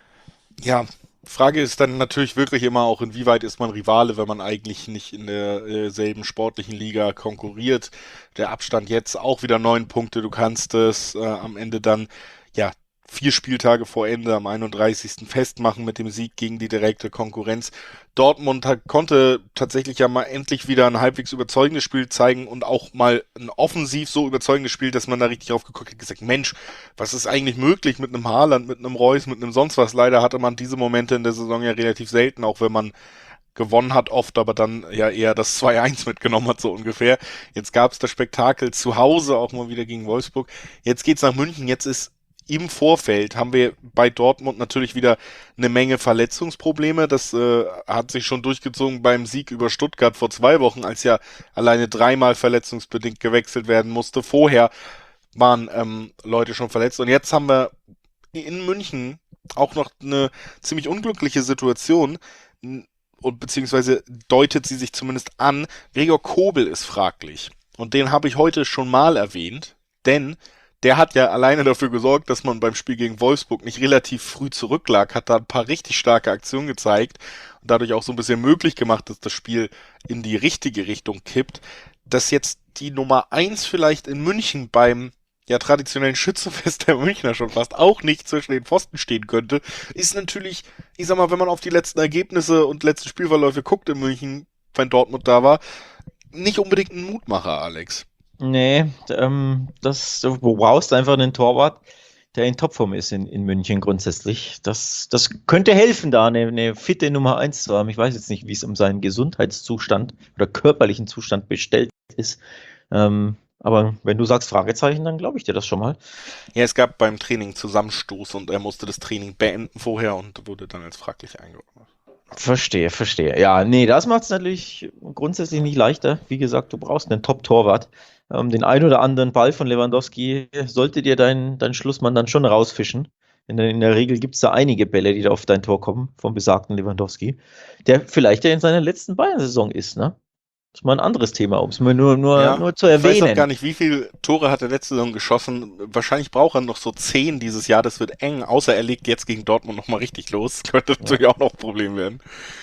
Ja, Frage ist dann natürlich wirklich immer auch, inwieweit ist man Rivale, wenn man eigentlich nicht in derselben sportlichen Liga konkurriert. Der Abstand jetzt auch wieder neun Punkte. Du kannst es äh, am Ende dann, ja, vier Spieltage vor Ende am einunddreißigsten festmachen mit dem Sieg gegen die direkte Konkurrenz. Dortmund hat, konnte tatsächlich ja mal endlich wieder ein halbwegs überzeugendes Spiel zeigen und auch mal ein offensiv so überzeugendes Spiel, dass man da richtig drauf geguckt hat und gesagt, Mensch, was ist eigentlich möglich mit einem Haaland, mit einem Reus, mit einem sonst was? Leider hatte man diese Momente in der Saison ja relativ selten, auch wenn man gewonnen hat oft, aber dann ja eher das zwei eins mitgenommen hat, so ungefähr. Jetzt gab es das Spektakel zu Hause, auch mal wieder gegen Wolfsburg. Jetzt geht's nach München, jetzt ist im Vorfeld haben wir bei Dortmund natürlich wieder eine Menge Verletzungsprobleme. Das äh, hat sich schon durchgezogen beim Sieg über Stuttgart vor zwei Wochen, als ja alleine dreimal verletzungsbedingt gewechselt werden musste. Vorher waren ähm, Leute schon verletzt und jetzt haben wir in München auch noch eine ziemlich unglückliche Situation und beziehungsweise deutet sie sich zumindest an. Gregor Kobel ist fraglich und den habe ich heute schon mal erwähnt, denn der hat ja alleine dafür gesorgt, dass man beim Spiel gegen Wolfsburg nicht relativ früh zurücklag, hat da ein paar richtig starke Aktionen gezeigt und dadurch auch so ein bisschen möglich gemacht, dass das Spiel in die richtige Richtung kippt. Dass jetzt die Nummer eins vielleicht in München beim ja traditionellen Schützenfest der Münchner schon fast auch nicht zwischen den Pfosten stehen könnte, ist natürlich, ich sag mal, wenn man auf die letzten Ergebnisse und letzten Spielverläufe guckt in München, wenn Dortmund da war, nicht unbedingt ein Mutmacher, Alex. Nee, ähm, das, du brauchst einfach einen Torwart, der in Topform ist in, in München grundsätzlich. Das, das könnte helfen, da eine, eine fitte Nummer eins zu haben. Ich weiß jetzt nicht, wie es um seinen Gesundheitszustand oder körperlichen Zustand bestellt ist. Ähm, aber wenn du sagst Fragezeichen, dann glaube ich dir das schon mal. Ja, es gab beim Training Zusammenstoß und er musste das Training beenden vorher und wurde dann als fraglich eingeordnet. Verstehe, verstehe. Ja, nee, das macht es natürlich grundsätzlich nicht leichter. Wie gesagt, du brauchst einen Top-Torwart. Ähm, den ein oder anderen Ball von Lewandowski sollte dir dein, dein Schlussmann dann schon rausfischen. In der, in der Regel gibt es da einige Bälle, die da auf dein Tor kommen, vom besagten Lewandowski, der vielleicht ja in seiner letzten Bayern-Saison ist, ne? Das ist mal ein anderes Thema, um es mir nur, nur, Ja, nur zu ich weiß auch gar erwähnen. nicht, wie viele Tore hat er letzte Saison geschossen. Wahrscheinlich braucht er noch so zehn dieses Jahr. Das wird eng, außer er legt jetzt gegen Dortmund nochmal richtig los. Könnte Ja. natürlich auch noch ein Problem werden.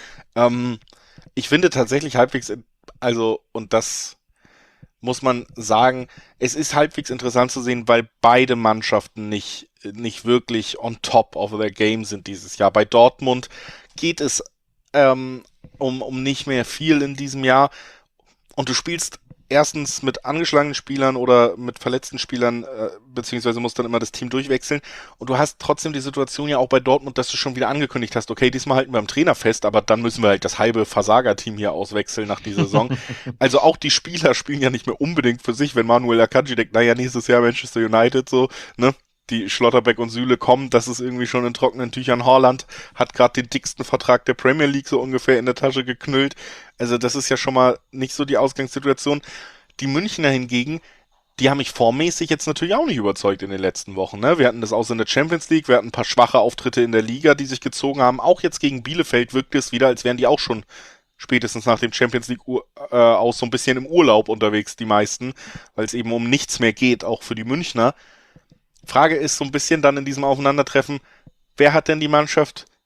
Ähm, ich finde tatsächlich halbwegs, in- also, und das muss man sagen, es ist halbwegs interessant zu sehen, weil beide Mannschaften nicht, nicht wirklich on top of their game sind dieses Jahr. Bei Dortmund geht es ähm, um, um nicht mehr viel in diesem Jahr. Und du spielst erstens mit angeschlagenen Spielern oder mit verletzten Spielern, äh, beziehungsweise musst dann immer das Team durchwechseln. Und du hast trotzdem die Situation ja auch bei Dortmund, dass du schon wieder angekündigt hast, okay, diesmal halten wir am Trainer fest, aber dann müssen wir halt das halbe Versager-Team hier auswechseln nach dieser Saison. Also auch die Spieler spielen ja nicht mehr unbedingt für sich, wenn Manuel Akanji denkt, naja, nächstes Jahr Manchester United, so, ne? Die Schlotterbeck und Süle kommen, das ist irgendwie schon in trockenen Tüchern. Haaland hat gerade den dicksten Vertrag der Premier League so ungefähr in der Tasche geknüllt. Also das ist ja schon mal nicht so die Ausgangssituation. Die Münchner hingegen, die haben mich formmäßig jetzt natürlich auch nicht überzeugt in den letzten Wochen. Ne? Wir hatten das auch in der Champions League, wir hatten ein paar schwache Auftritte in der Liga, die sich gezogen haben. Auch jetzt gegen Bielefeld wirkt es wieder, als wären die auch schon spätestens nach dem Champions League äh, aus so ein bisschen im Urlaub unterwegs, die meisten, weil es eben um nichts mehr geht, auch für die Münchner. Frage ist so ein bisschen dann in diesem Aufeinandertreffen, wer hat denn die Mannschaft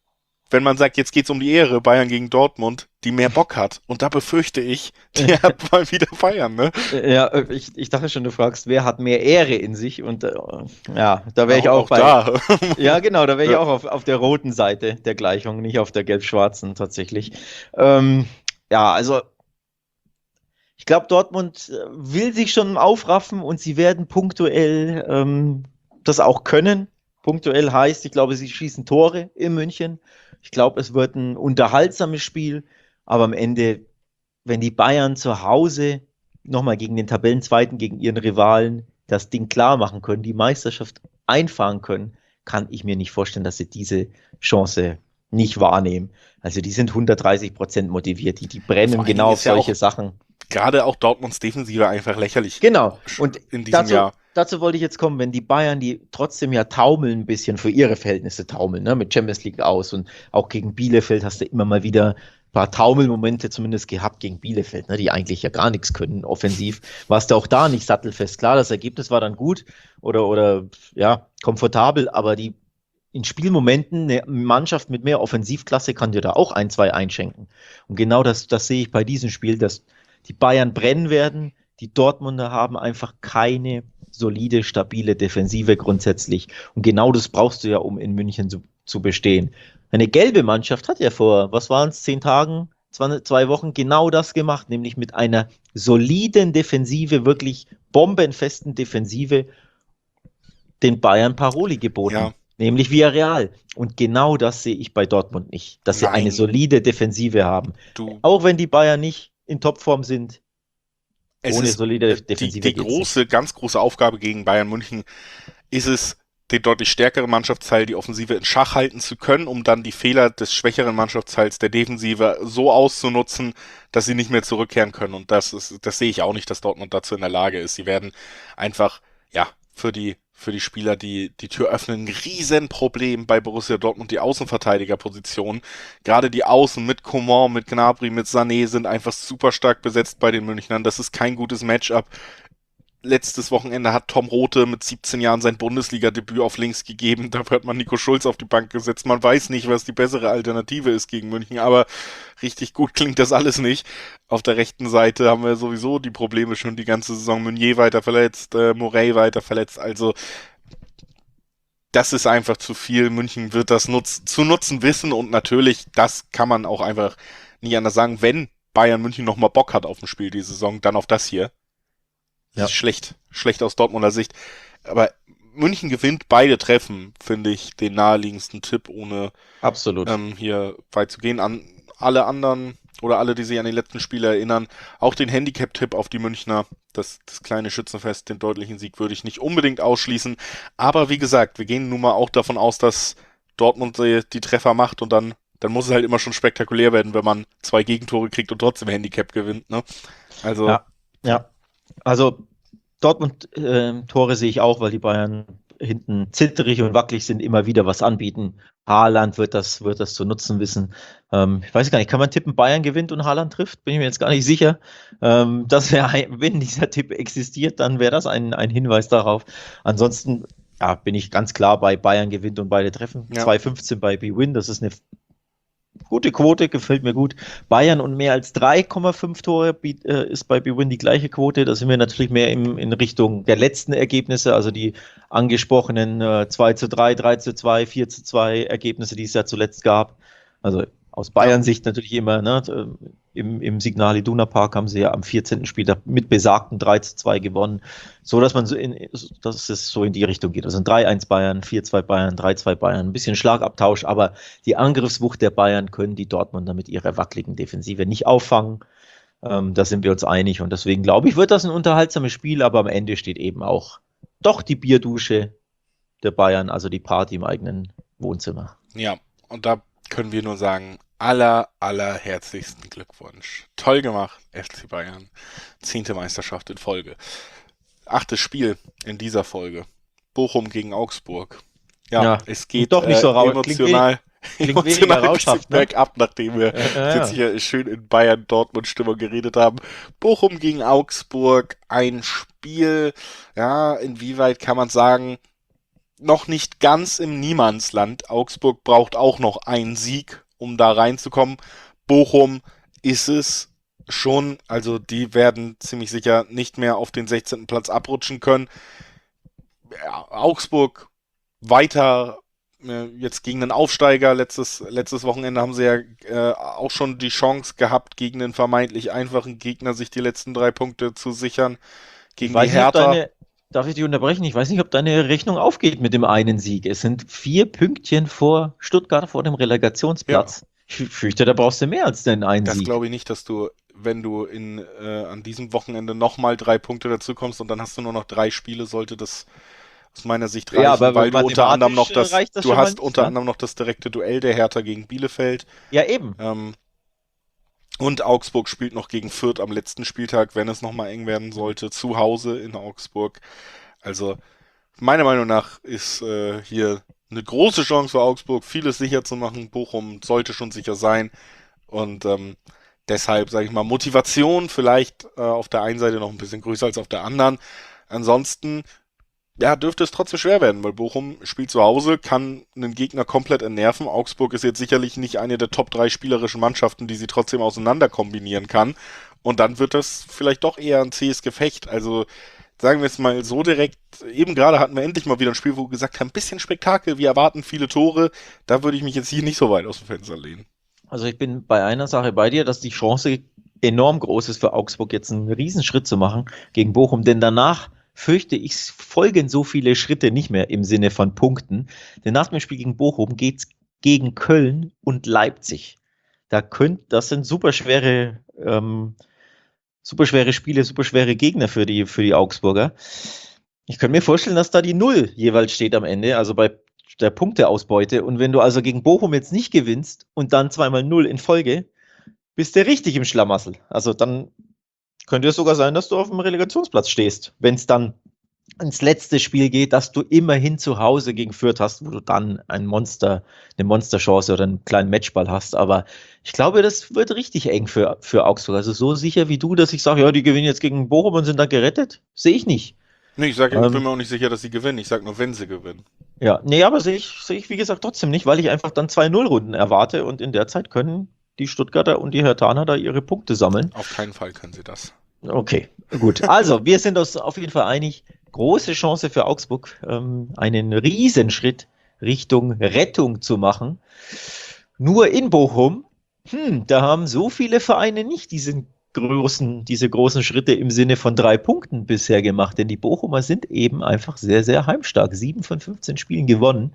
wenn man sagt, jetzt geht's um die Ehre, Bayern gegen Dortmund, die mehr Bock hat. Und da befürchte ich, die hat mal wieder Bayern, ne? Ja, ich, ich dachte schon, du fragst, wer hat mehr Ehre in sich? Und äh, ja, da wäre ich auch, auch bei. da. Ja, genau, da wäre ich Ja. auch auf, auf der roten Seite der Gleichung, nicht auf der gelb-schwarzen tatsächlich. Ähm, ja, also ich glaube, Dortmund äh, will sich schon aufraffen und sie werden punktuell ähm, das auch können. Punktuell heißt, ich glaube, sie schießen Tore in München. Ich glaube, es wird ein unterhaltsames Spiel, aber am Ende, wenn die Bayern zu Hause nochmal gegen den Tabellenzweiten, gegen ihren Rivalen das Ding klar machen können, die Meisterschaft einfahren können, kann ich mir nicht vorstellen, dass sie diese Chance nicht wahrnehmen. Also die sind hundertdreißig Prozent motiviert, die, die brennen Vor allen genau Dingen auf ist ja solche auch Sachen. gerade auch Dortmunds Defensive einfach lächerlich Genau. Und in diesem dazu, Jahr. dazu wollte ich jetzt kommen, wenn die Bayern, die trotzdem ja taumeln ein bisschen, für ihre Verhältnisse taumeln, ne, mit Champions League aus und auch gegen Bielefeld hast du immer mal wieder ein paar Taumelmomente zumindest gehabt gegen Bielefeld, ne, die eigentlich ja gar nichts können offensiv. Warst du auch da nicht sattelfest. Klar, das Ergebnis war dann gut oder, oder ja, komfortabel, aber die in Spielmomenten eine Mannschaft mit mehr Offensivklasse kann dir da auch ein, zwei einschenken. Und genau das, das sehe ich bei diesem Spiel, dass die Bayern brennen werden. Die Dortmunder haben einfach keine solide, stabile Defensive grundsätzlich. Und genau das brauchst du ja, um in München zu, zu bestehen. Eine gelbe Mannschaft hat ja vor, was waren es, zehn Tagen, zwei, zwei Wochen genau das gemacht, nämlich mit einer soliden Defensive, wirklich bombenfesten Defensive den Bayern Paroli geboten. Ja. Nämlich Villarreal. Und genau das sehe ich bei Dortmund nicht, dass sie Nein. eine solide Defensive haben. Du, Auch wenn die Bayern nicht in Topform sind, es ohne ist solide die, Defensive die geht's große, ganz große Aufgabe gegen Bayern München ist es, den deutlich stärkeren Mannschaftsteil, die Offensive in Schach halten zu können, um dann die Fehler des schwächeren Mannschaftsteils der Defensive so auszunutzen, dass sie nicht mehr zurückkehren können. Und das ist, das sehe ich auch nicht, dass Dortmund dazu in der Lage ist. Sie werden einfach, ja, für die für die Spieler, die die Tür öffnen, ein Riesenproblem bei Borussia Dortmund, die Außenverteidigerposition. Gerade die Außen mit Coman, mit Gnabry, mit Sané sind einfach super stark besetzt bei den Münchnern. Das ist kein gutes Matchup. Letztes Wochenende hat Tom Rothe mit siebzehn Jahren sein Bundesliga-Debüt auf links gegeben. Dafür hat man Nico Schulz auf die Bank gesetzt. Man weiß nicht, was die bessere Alternative ist gegen München, aber richtig gut klingt das alles nicht. Auf der rechten Seite haben wir sowieso die Probleme schon die ganze Saison. Meunier weiter verletzt, äh, Morey weiter verletzt. Also das ist einfach zu viel. München wird das nutz- zu nutzen wissen und natürlich, das kann man auch einfach nie anders sagen. Wenn Bayern München nochmal Bock hat auf ein Spiel die Saison, dann auf das hier. Das Ja. ist schlecht. Schlecht aus Dortmunder Sicht. Aber München gewinnt beide Treffen, finde ich, den naheliegendsten Tipp, ohne Absolut. ähm, hier weit zu gehen. An alle anderen oder alle, die sich an die letzten Spiele erinnern, auch den Handicap-Tipp auf die Münchner, das, das kleine Schützenfest, den deutlichen Sieg würde ich nicht unbedingt ausschließen. Aber wie gesagt, wir gehen nun mal auch davon aus, dass Dortmund die, die Treffer macht und dann, dann muss es halt immer schon spektakulär werden, wenn man zwei Gegentore kriegt und trotzdem Handicap gewinnt, ne? Also, Ja, ja. Also Dortmund-Tore sehe ich auch, weil die Bayern hinten zitterig und wackelig sind, immer wieder was anbieten. Haaland wird das, wird das zu nutzen wissen. Ähm, ich weiß gar nicht, kann man tippen, Bayern gewinnt und Haaland trifft? Bin ich mir jetzt gar nicht sicher. Ähm, das wäre, ein- wenn dieser Tipp existiert, dann wäre das ein, ein Hinweis darauf. Ansonsten ja, bin ich ganz klar bei Bayern gewinnt und beide treffen. Ja. zwei fünfzehn bei B-Win, das ist eine gute Quote, gefällt mir gut. Bayern und mehr als drei Komma fünf Tore biet, äh, ist bei B-Win die gleiche Quote. Da sind wir natürlich mehr im, in Richtung der letzten Ergebnisse, also die angesprochenen äh, zwei zu drei, drei zu zwei, vier zu zwei Ergebnisse, die es ja zuletzt gab. Also aus Bayern-Sicht natürlich immer, ne, im, im Signal Iduna Park haben sie ja am vierzehnten Spieltag mit besagten drei zu zwei gewonnen, so dass man so in, dass es so in die Richtung geht. Also drei eins Bayern, vier zwei Bayern, drei zwei Bayern, ein bisschen Schlagabtausch, aber die Angriffswucht der Bayern können die Dortmunder mit ihrer wackeligen Defensive nicht auffangen. Ähm, da sind wir uns einig und deswegen glaube ich, wird das ein unterhaltsames Spiel, aber am Ende steht eben auch doch die Bierdusche der Bayern, also die Party im eigenen Wohnzimmer. ja, und da können wir nur sagen, aller, aller herzlichsten Glückwunsch. Toll gemacht, F C Bayern. Zehnte Meisterschaft in Folge. Achtes Spiel in dieser Folge. Bochum gegen Augsburg. Ja, Ja, es geht doch nicht so äh, rau- emotional, klingt emotional weniger ein bisschen rauschhaft, ne? bergab, nachdem wir Ja, ja, jetzt ja. hier schön in Bayern-Dortmund-Stimmung geredet haben. Bochum gegen Augsburg, ein Spiel, ja, inwieweit kann man sagen, noch nicht ganz im Niemandsland. Augsburg braucht auch noch einen Sieg, um da reinzukommen. Bochum ist es schon, also die werden ziemlich sicher nicht mehr auf den sechzehnten Platz abrutschen können. Ja, Augsburg weiter äh, jetzt gegen einen Aufsteiger. Letztes, letztes Wochenende haben sie ja äh, auch schon die Chance gehabt, gegen einen vermeintlich einfachen Gegner sich die letzten drei Punkte zu sichern. Ich Gegen die weiß nicht, ob Hertha. deine, darf ich dich unterbrechen? Ich weiß nicht, ob deine Rechnung aufgeht mit dem einen Sieg. Es sind vier Pünktchen vor Stuttgart vor dem Ja, Relegationsplatz. Ich fürchte, da brauchst du mehr als den einen das Sieg. glaube ich nicht, dass du, wenn du in, äh, an diesem Wochenende nochmal drei Punkte dazu kommst und dann hast du nur noch drei Spiele, sollte das aus meiner Sicht Ja, reichen, aber weil du unter anderem noch mathematisch äh, das, reicht das du schon mal hast nicht, unter ne? anderem noch das direkte Duell der Hertha gegen Bielefeld. Ja, eben. Ähm, und Augsburg spielt noch gegen Fürth am letzten Spieltag, wenn es nochmal eng werden sollte, zu Hause in Augsburg. Also meiner Meinung nach ist äh, hier eine große Chance für Augsburg, vieles sicher zu machen. Bochum sollte schon sicher sein. Und ähm, deshalb, sage ich mal, Motivation vielleicht äh, auf der einen Seite noch ein bisschen größer als auf der anderen. Ansonsten, ja, dürfte es trotzdem schwer werden, weil Bochum spielt zu Hause, kann einen Gegner komplett entnerven. Augsburg ist jetzt sicherlich nicht eine der Top drei spielerischen Mannschaften, die sie trotzdem auseinander kombinieren kann. Und dann wird das vielleicht doch eher ein zähes Gefecht. Also sagen wir es mal so direkt, eben gerade hatten wir endlich mal wieder ein Spiel, wo wir gesagt haben, ein bisschen Spektakel, wir erwarten viele Tore. Da würde ich mich jetzt hier nicht so weit aus dem Fenster lehnen. Also ich bin bei einer Sache bei dir, dass die Chance enorm groß ist für Augsburg, jetzt einen Riesenschritt zu machen gegen Bochum, denn danach fürchte ich, folgen so viele Schritte nicht mehr im Sinne von Punkten. Denn nach dem Spiel gegen Bochum geht's gegen Köln und Leipzig. Da könnt, das sind super schwere, ähm, super schwere Spiele, super schwere Gegner für die, für die Augsburger. Ich könnte mir vorstellen, dass da die Null jeweils steht am Ende, also bei der Punkteausbeute. Und wenn du also gegen Bochum jetzt nicht gewinnst und dann zweimal Null in Folge, bist du richtig im Schlamassel. Also dann könnte es sogar sein, dass du auf dem Relegationsplatz stehst, wenn es dann ins letzte Spiel geht, dass du immerhin zu Hause gegen Fürth hast, wo du dann ein Monster, eine Monsterchance oder einen kleinen Matchball hast. Aber ich glaube, das wird richtig eng für, für Augsburg. Also so sicher wie du, dass ich sage, ja, die gewinnen jetzt gegen Bochum und sind dann gerettet, sehe ich nicht. Nee, ich sage, ich bin Ähm, mir auch nicht sicher, dass sie gewinnen. Ich sage nur, wenn sie gewinnen. ja, nee, aber sehe ich, sehe ich, wie gesagt, trotzdem nicht, weil ich einfach dann zwei Null-Runden erwarte und in der Zeit können die Stuttgarter und die Herthaner da ihre Punkte sammeln. Auf keinen Fall können sie das. Okay, gut. Also, wir sind uns auf jeden Fall einig. Große Chance für Augsburg, ähm, einen Riesenschritt Richtung Rettung zu machen. Nur in Bochum, hm, da haben so viele Vereine nicht diesen großen, diese großen Schritte im Sinne von drei Punkten bisher gemacht, denn die Bochumer sind eben einfach sehr, sehr heimstark. Sieben von fünfzehn Spielen gewonnen.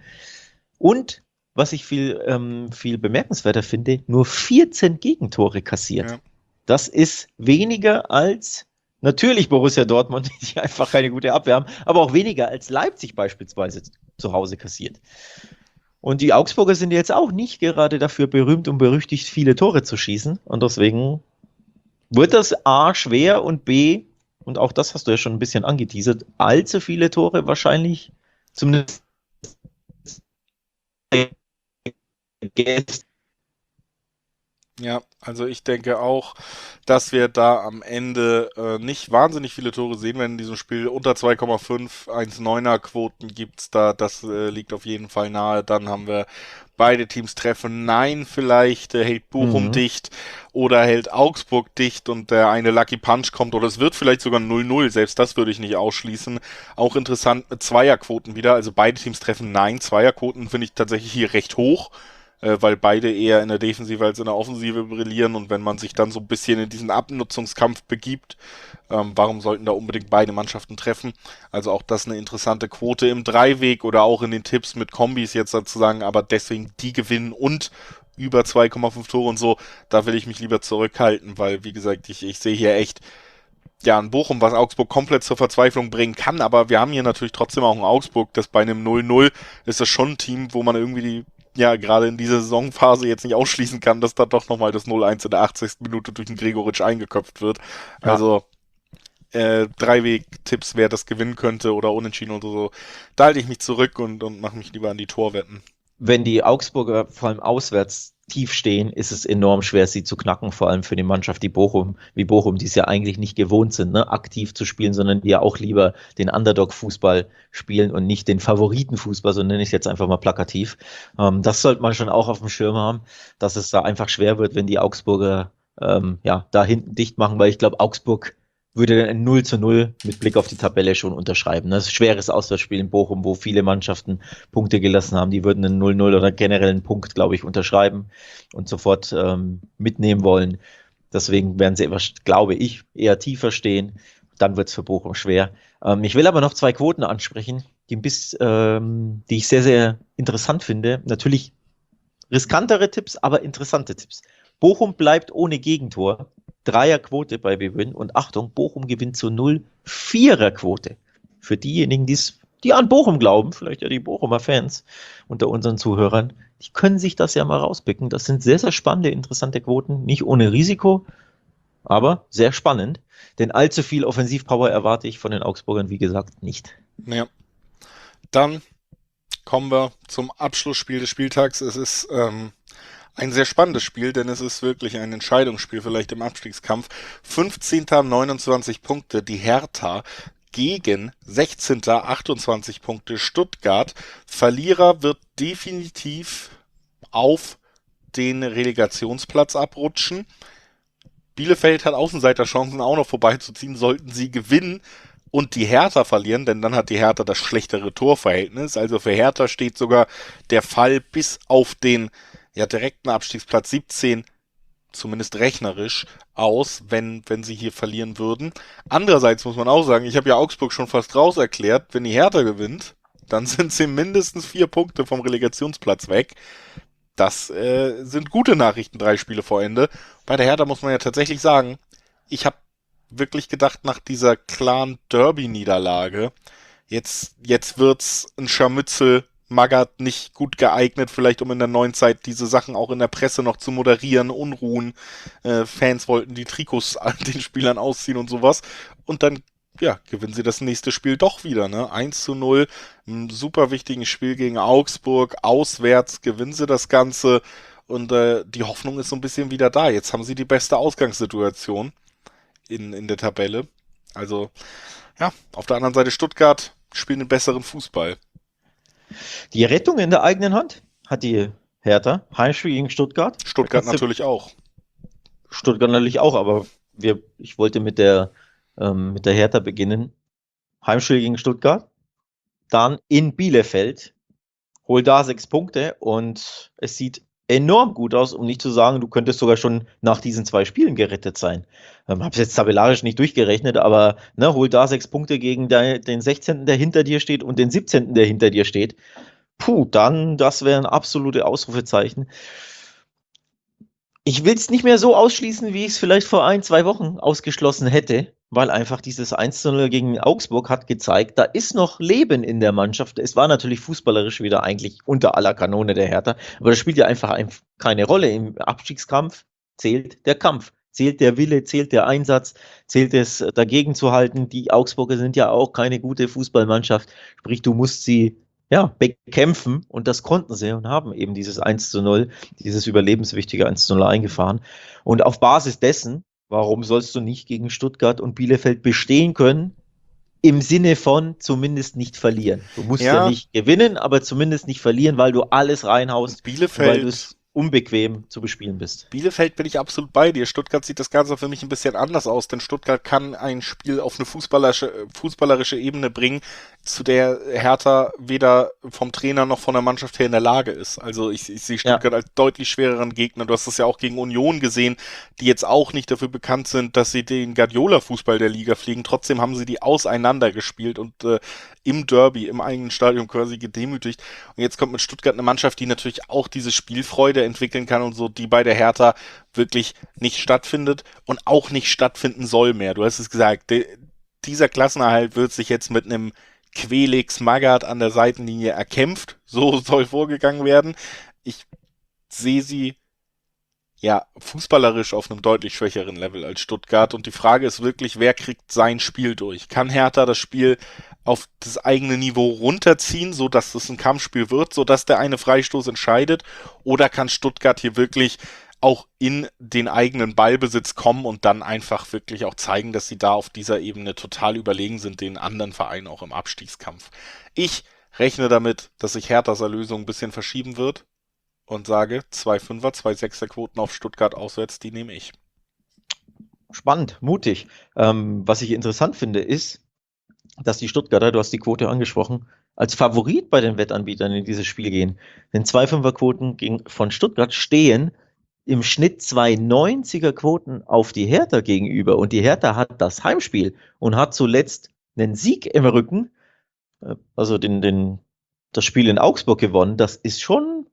Und was ich viel, ähm, viel bemerkenswerter finde, nur vierzehn Gegentore kassiert. Ja. Das ist weniger als natürlich Borussia Dortmund, die einfach keine gute Abwehr haben, aber auch weniger als Leipzig beispielsweise zu Hause kassiert. Und die Augsburger sind jetzt auch nicht gerade dafür berühmt und berüchtigt, viele Tore zu schießen. Und deswegen wird das A schwer und B, und auch das hast du ja schon ein bisschen angeteasert, allzu viele Tore wahrscheinlich zumindest Ja, also ich denke auch, dass wir da am Ende äh, nicht wahnsinnig viele Tore sehen werden in diesem Spiel. Unter zwei Komma fünf, eins Komma neuner Quoten gibt's da, das äh, liegt auf jeden Fall nahe. Dann haben wir beide Teams treffen. Nein, vielleicht äh, hält Bochum Mhm. dicht oder hält Augsburg dicht und der eine Lucky Punch kommt oder es wird vielleicht sogar null null. Selbst das würde ich nicht ausschließen. Auch interessant mit Zweierquoten wieder. Also beide Teams treffen Nein. Zweierquoten finde ich tatsächlich hier recht hoch, äh, weil beide eher in der Defensive als in der Offensive brillieren und wenn man sich dann so ein bisschen in diesen Abnutzungskampf begibt, ähm, warum sollten da unbedingt beide Mannschaften treffen? Also auch das eine interessante Quote im Dreiweg oder auch in den Tipps mit Kombis jetzt sozusagen, aber deswegen die gewinnen und über zwei Komma fünf Tore und so, da will ich mich lieber zurückhalten, weil wie gesagt, ich, ich sehe hier echt ja, ein Bochum, was Augsburg komplett zur Verzweiflung bringen kann, aber wir haben hier natürlich trotzdem auch ein Augsburg, das bei einem null null ist das schon ein Team, wo man irgendwie die ja, gerade in dieser Saisonphase jetzt nicht ausschließen kann, dass da doch nochmal das null eins in der achtzigsten Minute durch den Gregoritsch eingeköpft wird. Ja. Also, äh, Dreiweg-Tipps, wer das gewinnen könnte oder unentschieden oder so. Da halte ich mich zurück und, und mache mich lieber an die Torwetten. wenn die Augsburger vor allem auswärts tief stehen, ist es enorm schwer, sie zu knacken, vor allem für die Mannschaft, die Bochum, wie Bochum, die es ja eigentlich nicht gewohnt sind, ne, aktiv zu spielen, sondern die ja auch lieber den Underdog-Fußball spielen und nicht den Favoritenfußball, so nenne ich es jetzt einfach mal plakativ. Ähm, das sollte man schon auch auf dem Schirm haben, dass es da einfach schwer wird, wenn die Augsburger ähm, ja, da hinten dicht machen, weil ich glaube, Augsburg würde ein null zu null mit Blick auf die Tabelle schon unterschreiben. Das ist ein schweres Auswärtsspiel in Bochum, wo viele Mannschaften Punkte gelassen haben. Die würden einen null null oder generell einen Punkt, glaube ich, unterschreiben und sofort ähm, mitnehmen wollen. Deswegen werden sie, glaube ich, eher tiefer stehen. Dann wird es für Bochum schwer. Ähm, ich will aber noch zwei Quoten ansprechen, die, ein bisschen, ähm, die ich sehr, sehr interessant finde. Natürlich riskantere Tipps, aber interessante Tipps. Bochum bleibt ohne Gegentor. Dreierquote bei Bwin und Achtung, Bochum gewinnt zu null. Viererquote. Für diejenigen, die's, die an Bochum glauben, vielleicht ja die Bochumer Fans unter unseren Zuhörern, die können sich das ja mal rauspicken. Das sind sehr, sehr spannende, interessante Quoten. Nicht ohne Risiko, aber sehr spannend. Denn allzu viel Offensivpower erwarte ich von den Augsburgern, wie gesagt, nicht. Ja. Dann kommen wir zum Abschlussspiel des Spieltags. Es ist ähm, ein sehr spannendes Spiel, denn es ist wirklich ein Entscheidungsspiel, vielleicht im Abstiegskampf. fünfzehnter neunundzwanzig Punkte, die Hertha gegen sechzehnter achtundzwanzig Punkte, Stuttgart. Verlierer wird definitiv auf den Relegationsplatz abrutschen. Bielefeld hat Außenseiterchancen auch noch vorbeizuziehen, sollten sie gewinnen und die Hertha verlieren, denn dann hat die Hertha das schlechtere Torverhältnis. Also für Hertha steht sogar der Fall bis auf den ja, direkten Abstiegsplatz siebzehn, zumindest rechnerisch, aus, wenn, wenn sie hier verlieren würden. Andererseits muss man auch sagen, ich habe ja Augsburg schon fast raus erklärt, wenn die Hertha gewinnt, dann sind sie mindestens vier Punkte vom Relegationsplatz weg. Das äh, sind gute Nachrichten, drei Spiele vor Ende. Bei der Hertha muss man ja tatsächlich sagen, ich habe wirklich gedacht, nach dieser klaren Derby-Niederlage, jetzt, jetzt wird's ein Scharmützel, Magath nicht gut geeignet, vielleicht um in der neuen Zeit diese Sachen auch in der Presse noch zu moderieren, Unruhen, äh, Fans wollten die Trikots an den Spielern ausziehen und sowas. Und dann, ja, gewinnen sie das nächste Spiel doch wieder, ne? eins zu null, ein super wichtiges Spiel gegen Augsburg, auswärts gewinnen sie das Ganze und äh, die Hoffnung ist so ein bisschen wieder da. Jetzt haben sie die beste Ausgangssituation in, in der Tabelle. Also, ja, auf der anderen Seite Stuttgart spielen einen besseren Fußball. Die Rettung in der eigenen Hand hat die Hertha. Heimspiel gegen Stuttgart. Stuttgart natürlich auch. Stuttgart natürlich auch, aber wir, ich wollte mit der, ähm, mit der Hertha beginnen. Heimspiel gegen Stuttgart. Dann in Bielefeld. Hol da sechs Punkte und es sieht enorm gut aus, um nicht zu sagen, du könntest sogar schon nach diesen zwei Spielen gerettet sein. Ähm, hab's jetzt tabellarisch nicht durchgerechnet, aber ne, hol da sechs Punkte gegen de, den sechzehnten, der hinter dir steht und den siebzehnten, der hinter dir steht. Puh, dann, das wären absolute Ausrufezeichen. Ich will es nicht mehr so ausschließen, wie ich es vielleicht vor ein, zwei Wochen ausgeschlossen hätte, weil einfach dieses eins zu null gegen Augsburg hat gezeigt, da ist noch Leben in der Mannschaft. Es war natürlich fußballerisch wieder eigentlich unter aller Kanone der Hertha, aber das spielt ja einfach keine Rolle. Im Abstiegskampf zählt der Kampf, zählt der Wille, zählt der Einsatz, zählt es dagegen zu halten. Die Augsburger sind ja auch keine gute Fußballmannschaft, sprich du musst sie ja, bekämpfen und das konnten sie und haben eben dieses eins zu null, dieses überlebenswichtige eins zu null eingefahren. Und auf Basis dessen, warum sollst du nicht gegen Stuttgart und Bielefeld bestehen können, im Sinne von zumindest nicht verlieren. Du musst ja, ja nicht gewinnen, aber zumindest nicht verlieren, weil du alles reinhaust, Bielefeld, weil du es unbequem zu bespielen bist. Bielefeld bin ich absolut bei dir. Stuttgart sieht das Ganze für mich ein bisschen anders aus, denn Stuttgart kann ein Spiel auf eine fußballerische, fußballerische Ebene bringen, zu der Hertha weder vom Trainer noch von der Mannschaft her in der Lage ist. Also ich, ich sehe Stuttgart ja als deutlich schwereren Gegner. Du hast das ja auch gegen Union gesehen, die jetzt auch nicht dafür bekannt sind, dass sie den Guardiola-Fußball der Liga fliegen. Trotzdem haben sie die auseinandergespielt und äh, im Derby, im eigenen Stadion quasi gedemütigt. Und jetzt kommt mit Stuttgart eine Mannschaft, die natürlich auch diese Spielfreude entwickeln kann und so, die bei der Hertha wirklich nicht stattfindet und auch nicht stattfinden soll mehr. Du hast es gesagt, de, dieser Klassenerhalt wird sich jetzt mit einem Quelix Magath an der Seitenlinie erkämpft. So soll vorgegangen werden. Ich sehe sie ja fußballerisch auf einem deutlich schwächeren Level als Stuttgart und die Frage ist wirklich, wer kriegt sein Spiel durch? Kann Hertha das Spiel auf das eigene Niveau runterziehen, so dass es ein Kampfspiel wird, so dass der eine Freistoß entscheidet? Oder kann Stuttgart hier wirklich auch in den eigenen Ballbesitz kommen und dann einfach wirklich auch zeigen, dass sie da auf dieser Ebene total überlegen sind den anderen Vereinen auch im Abstiegskampf? Ich rechne damit, dass sich Herthas Erlösung ein bisschen verschieben wird und sage, zwei Fünfer, zwei Sechser Quoten auf Stuttgart auswärts, die nehme ich. Spannend, mutig. Ähm, was ich interessant finde, ist, dass die Stuttgarter, du hast die Quote angesprochen, als Favorit bei den Wettanbietern in dieses Spiel gehen. Denn zwei Fünfer-Quoten von Stuttgart stehen im Schnitt zwei neunziger-Quoten auf die Hertha gegenüber. Und die Hertha hat das Heimspiel und hat zuletzt einen Sieg im Rücken, also den, den, das Spiel in Augsburg gewonnen. Das ist schon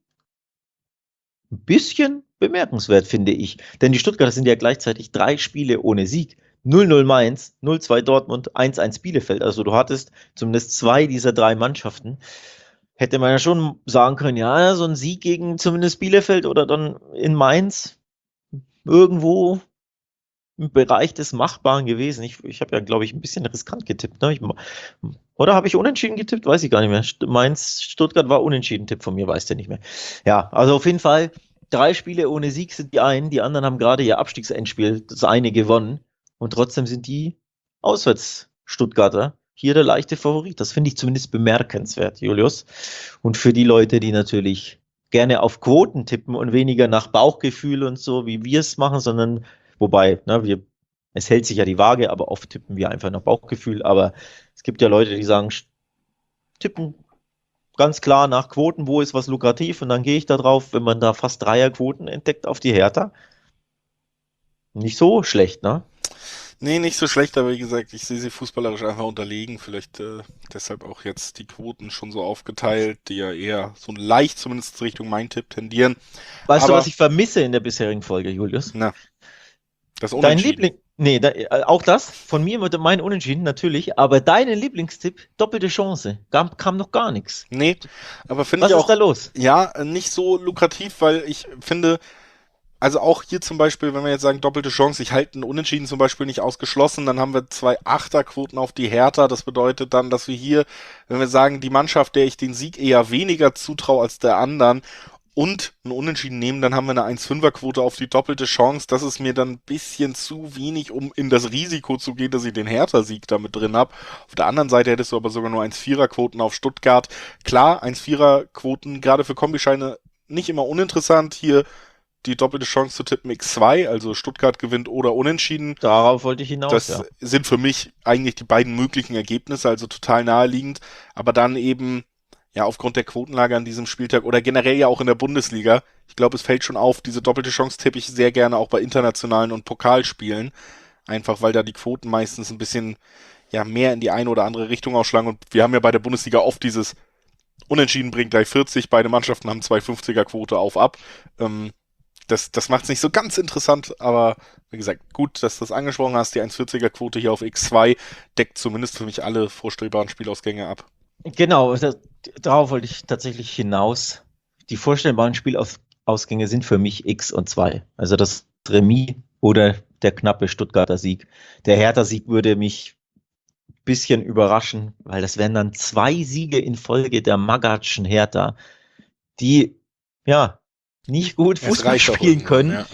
ein bisschen bemerkenswert, finde ich. Denn die Stuttgarter sind ja gleichzeitig drei Spiele ohne Sieg. null null Mainz, null zwei Dortmund, eins eins Bielefeld. Also du hattest zumindest zwei dieser drei Mannschaften. Hätte man ja schon sagen können, ja, so ein Sieg gegen zumindest Bielefeld oder dann in Mainz irgendwo im Bereich des Machbaren gewesen. Ich, ich habe ja, glaube ich, ein bisschen riskant getippt. Ne? Ich, oder habe ich unentschieden getippt? Weiß ich gar nicht mehr. Mainz, Stuttgart war unentschieden Tipp von mir, weiß der nicht mehr. Ja, also auf jeden Fall, drei Spiele ohne Sieg sind die einen. Die anderen haben gerade ihr Abstiegsendspiel, das eine gewonnen. Und trotzdem sind die Auswärts-Stuttgarter hier der leichte Favorit. Das finde ich zumindest bemerkenswert, Julius. Und für die Leute, die natürlich gerne auf Quoten tippen und weniger nach Bauchgefühl und so, wie wir es machen, sondern, wobei, ne, wir, es hält sich ja die Waage, aber oft tippen wir einfach nach Bauchgefühl. Aber es gibt ja Leute, die sagen, tippen ganz klar nach Quoten, wo ist was lukrativ, und dann gehe ich da drauf, wenn man da fast Dreierquoten entdeckt auf die Hertha. Nicht so schlecht, ne? Nee, nicht so schlecht, aber wie gesagt, ich sehe sie fußballerisch einfach unterlegen. Vielleicht äh, deshalb auch jetzt die Quoten schon so aufgeteilt, die ja eher so leicht zumindest Richtung mein Tipp tendieren. Weißt aber, du, was ich vermisse in der bisherigen Folge, Julius? Na, das Dein Unentschieden. Liebling, nee, da, auch das, von mir mit mein Unentschieden natürlich, aber deinen Lieblingstipp, doppelte Chance, kam, kam noch gar nichts. Nee, aber finde Was ich ist auch, da los? ja, nicht so lukrativ, weil ich finde, also auch hier zum Beispiel, wenn wir jetzt sagen doppelte Chance, ich halte einen Unentschieden zum Beispiel nicht ausgeschlossen, dann haben wir zwei Achterquoten auf die Hertha. Das bedeutet dann, dass wir hier, wenn wir sagen, die Mannschaft, der ich den Sieg eher weniger zutraue als der anderen und einen Unentschieden nehmen, dann haben wir eine eins Komma fünfer Quote auf die doppelte Chance. Das ist mir dann ein bisschen zu wenig, um in das Risiko zu gehen, dass ich den Hertha-Sieg damit drin habe. Auf der anderen Seite hättest du aber sogar nur eins Komma vierer Quoten auf Stuttgart. Klar, eins Komma vierer Quoten, gerade für Kombischeine, nicht immer uninteressant. Hier die doppelte Chance zu tippen X zwei, also Stuttgart gewinnt oder unentschieden. Darauf wollte ich hinaus, Das ja. sind für mich eigentlich die beiden möglichen Ergebnisse, also total naheliegend. Aber dann eben, ja, aufgrund der Quotenlage an diesem Spieltag oder generell ja auch in der Bundesliga, ich glaube, es fällt schon auf, diese doppelte Chance tippe ich sehr gerne auch bei internationalen und Pokalspielen. Einfach weil da die Quoten meistens ein bisschen, ja, mehr in die eine oder andere Richtung ausschlagen. Und wir haben ja bei der Bundesliga oft dieses Unentschieden bringt gleich vierzig, beide Mannschaften haben zwei fünfziger Quote auf ab. Ähm, Das, das macht es nicht so ganz interessant, aber wie gesagt, gut, dass du das angesprochen hast. Die eins Komma vierziger Quote hier auf X zwei deckt zumindest für mich alle vorstellbaren Spielausgänge ab. Genau, das, darauf wollte ich tatsächlich hinaus. Die vorstellbaren Spielausgänge sind für mich X und zwei. Also das Remis oder der knappe Stuttgarter Sieg. Der Hertha-Sieg würde mich ein bisschen überraschen, weil das wären dann zwei Siege in Folge der Magatschen Hertha, die, ja, nicht gut Fußball spielen können. Ja.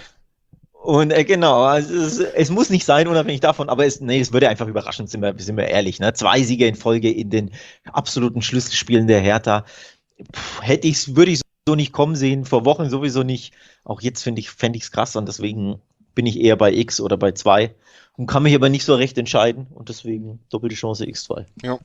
Und äh, genau, also es, es muss nicht sein, unabhängig davon, aber es, nee, es würde einfach überraschen, sind wir, sind wir ehrlich. Ne? Zwei Siege in Folge in den absoluten Schlüsselspielen der Hertha. Puh, hätte ich würde ich so nicht kommen sehen, vor Wochen sowieso nicht. Auch jetzt finde ich, fände ich es krass, und deswegen bin ich eher bei X oder bei zwei und kann mich aber nicht so recht entscheiden, und deswegen doppelte Chance X zwei. Ja.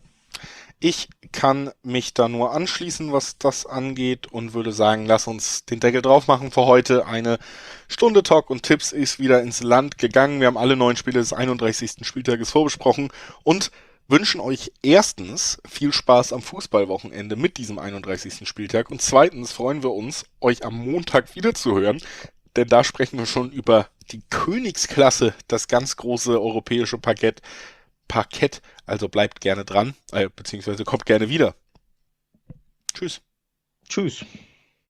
Ich kann mich da nur anschließen, was das angeht, und würde sagen, lass uns den Deckel drauf machen für heute. Eine Stunde Talk und Tipps ist wieder ins Land gegangen. Wir haben alle neun Spiele des einunddreißigsten Spieltages vorbesprochen und wünschen euch erstens viel Spaß am Fußballwochenende mit diesem einunddreißigsten Spieltag, und zweitens freuen wir uns, euch am Montag wieder zu hören, denn da sprechen wir schon über die Königsklasse, das ganz große europäische Parkett. Parkett, also bleibt gerne dran, äh, beziehungsweise kommt gerne wieder. Tschüss. Tschüss.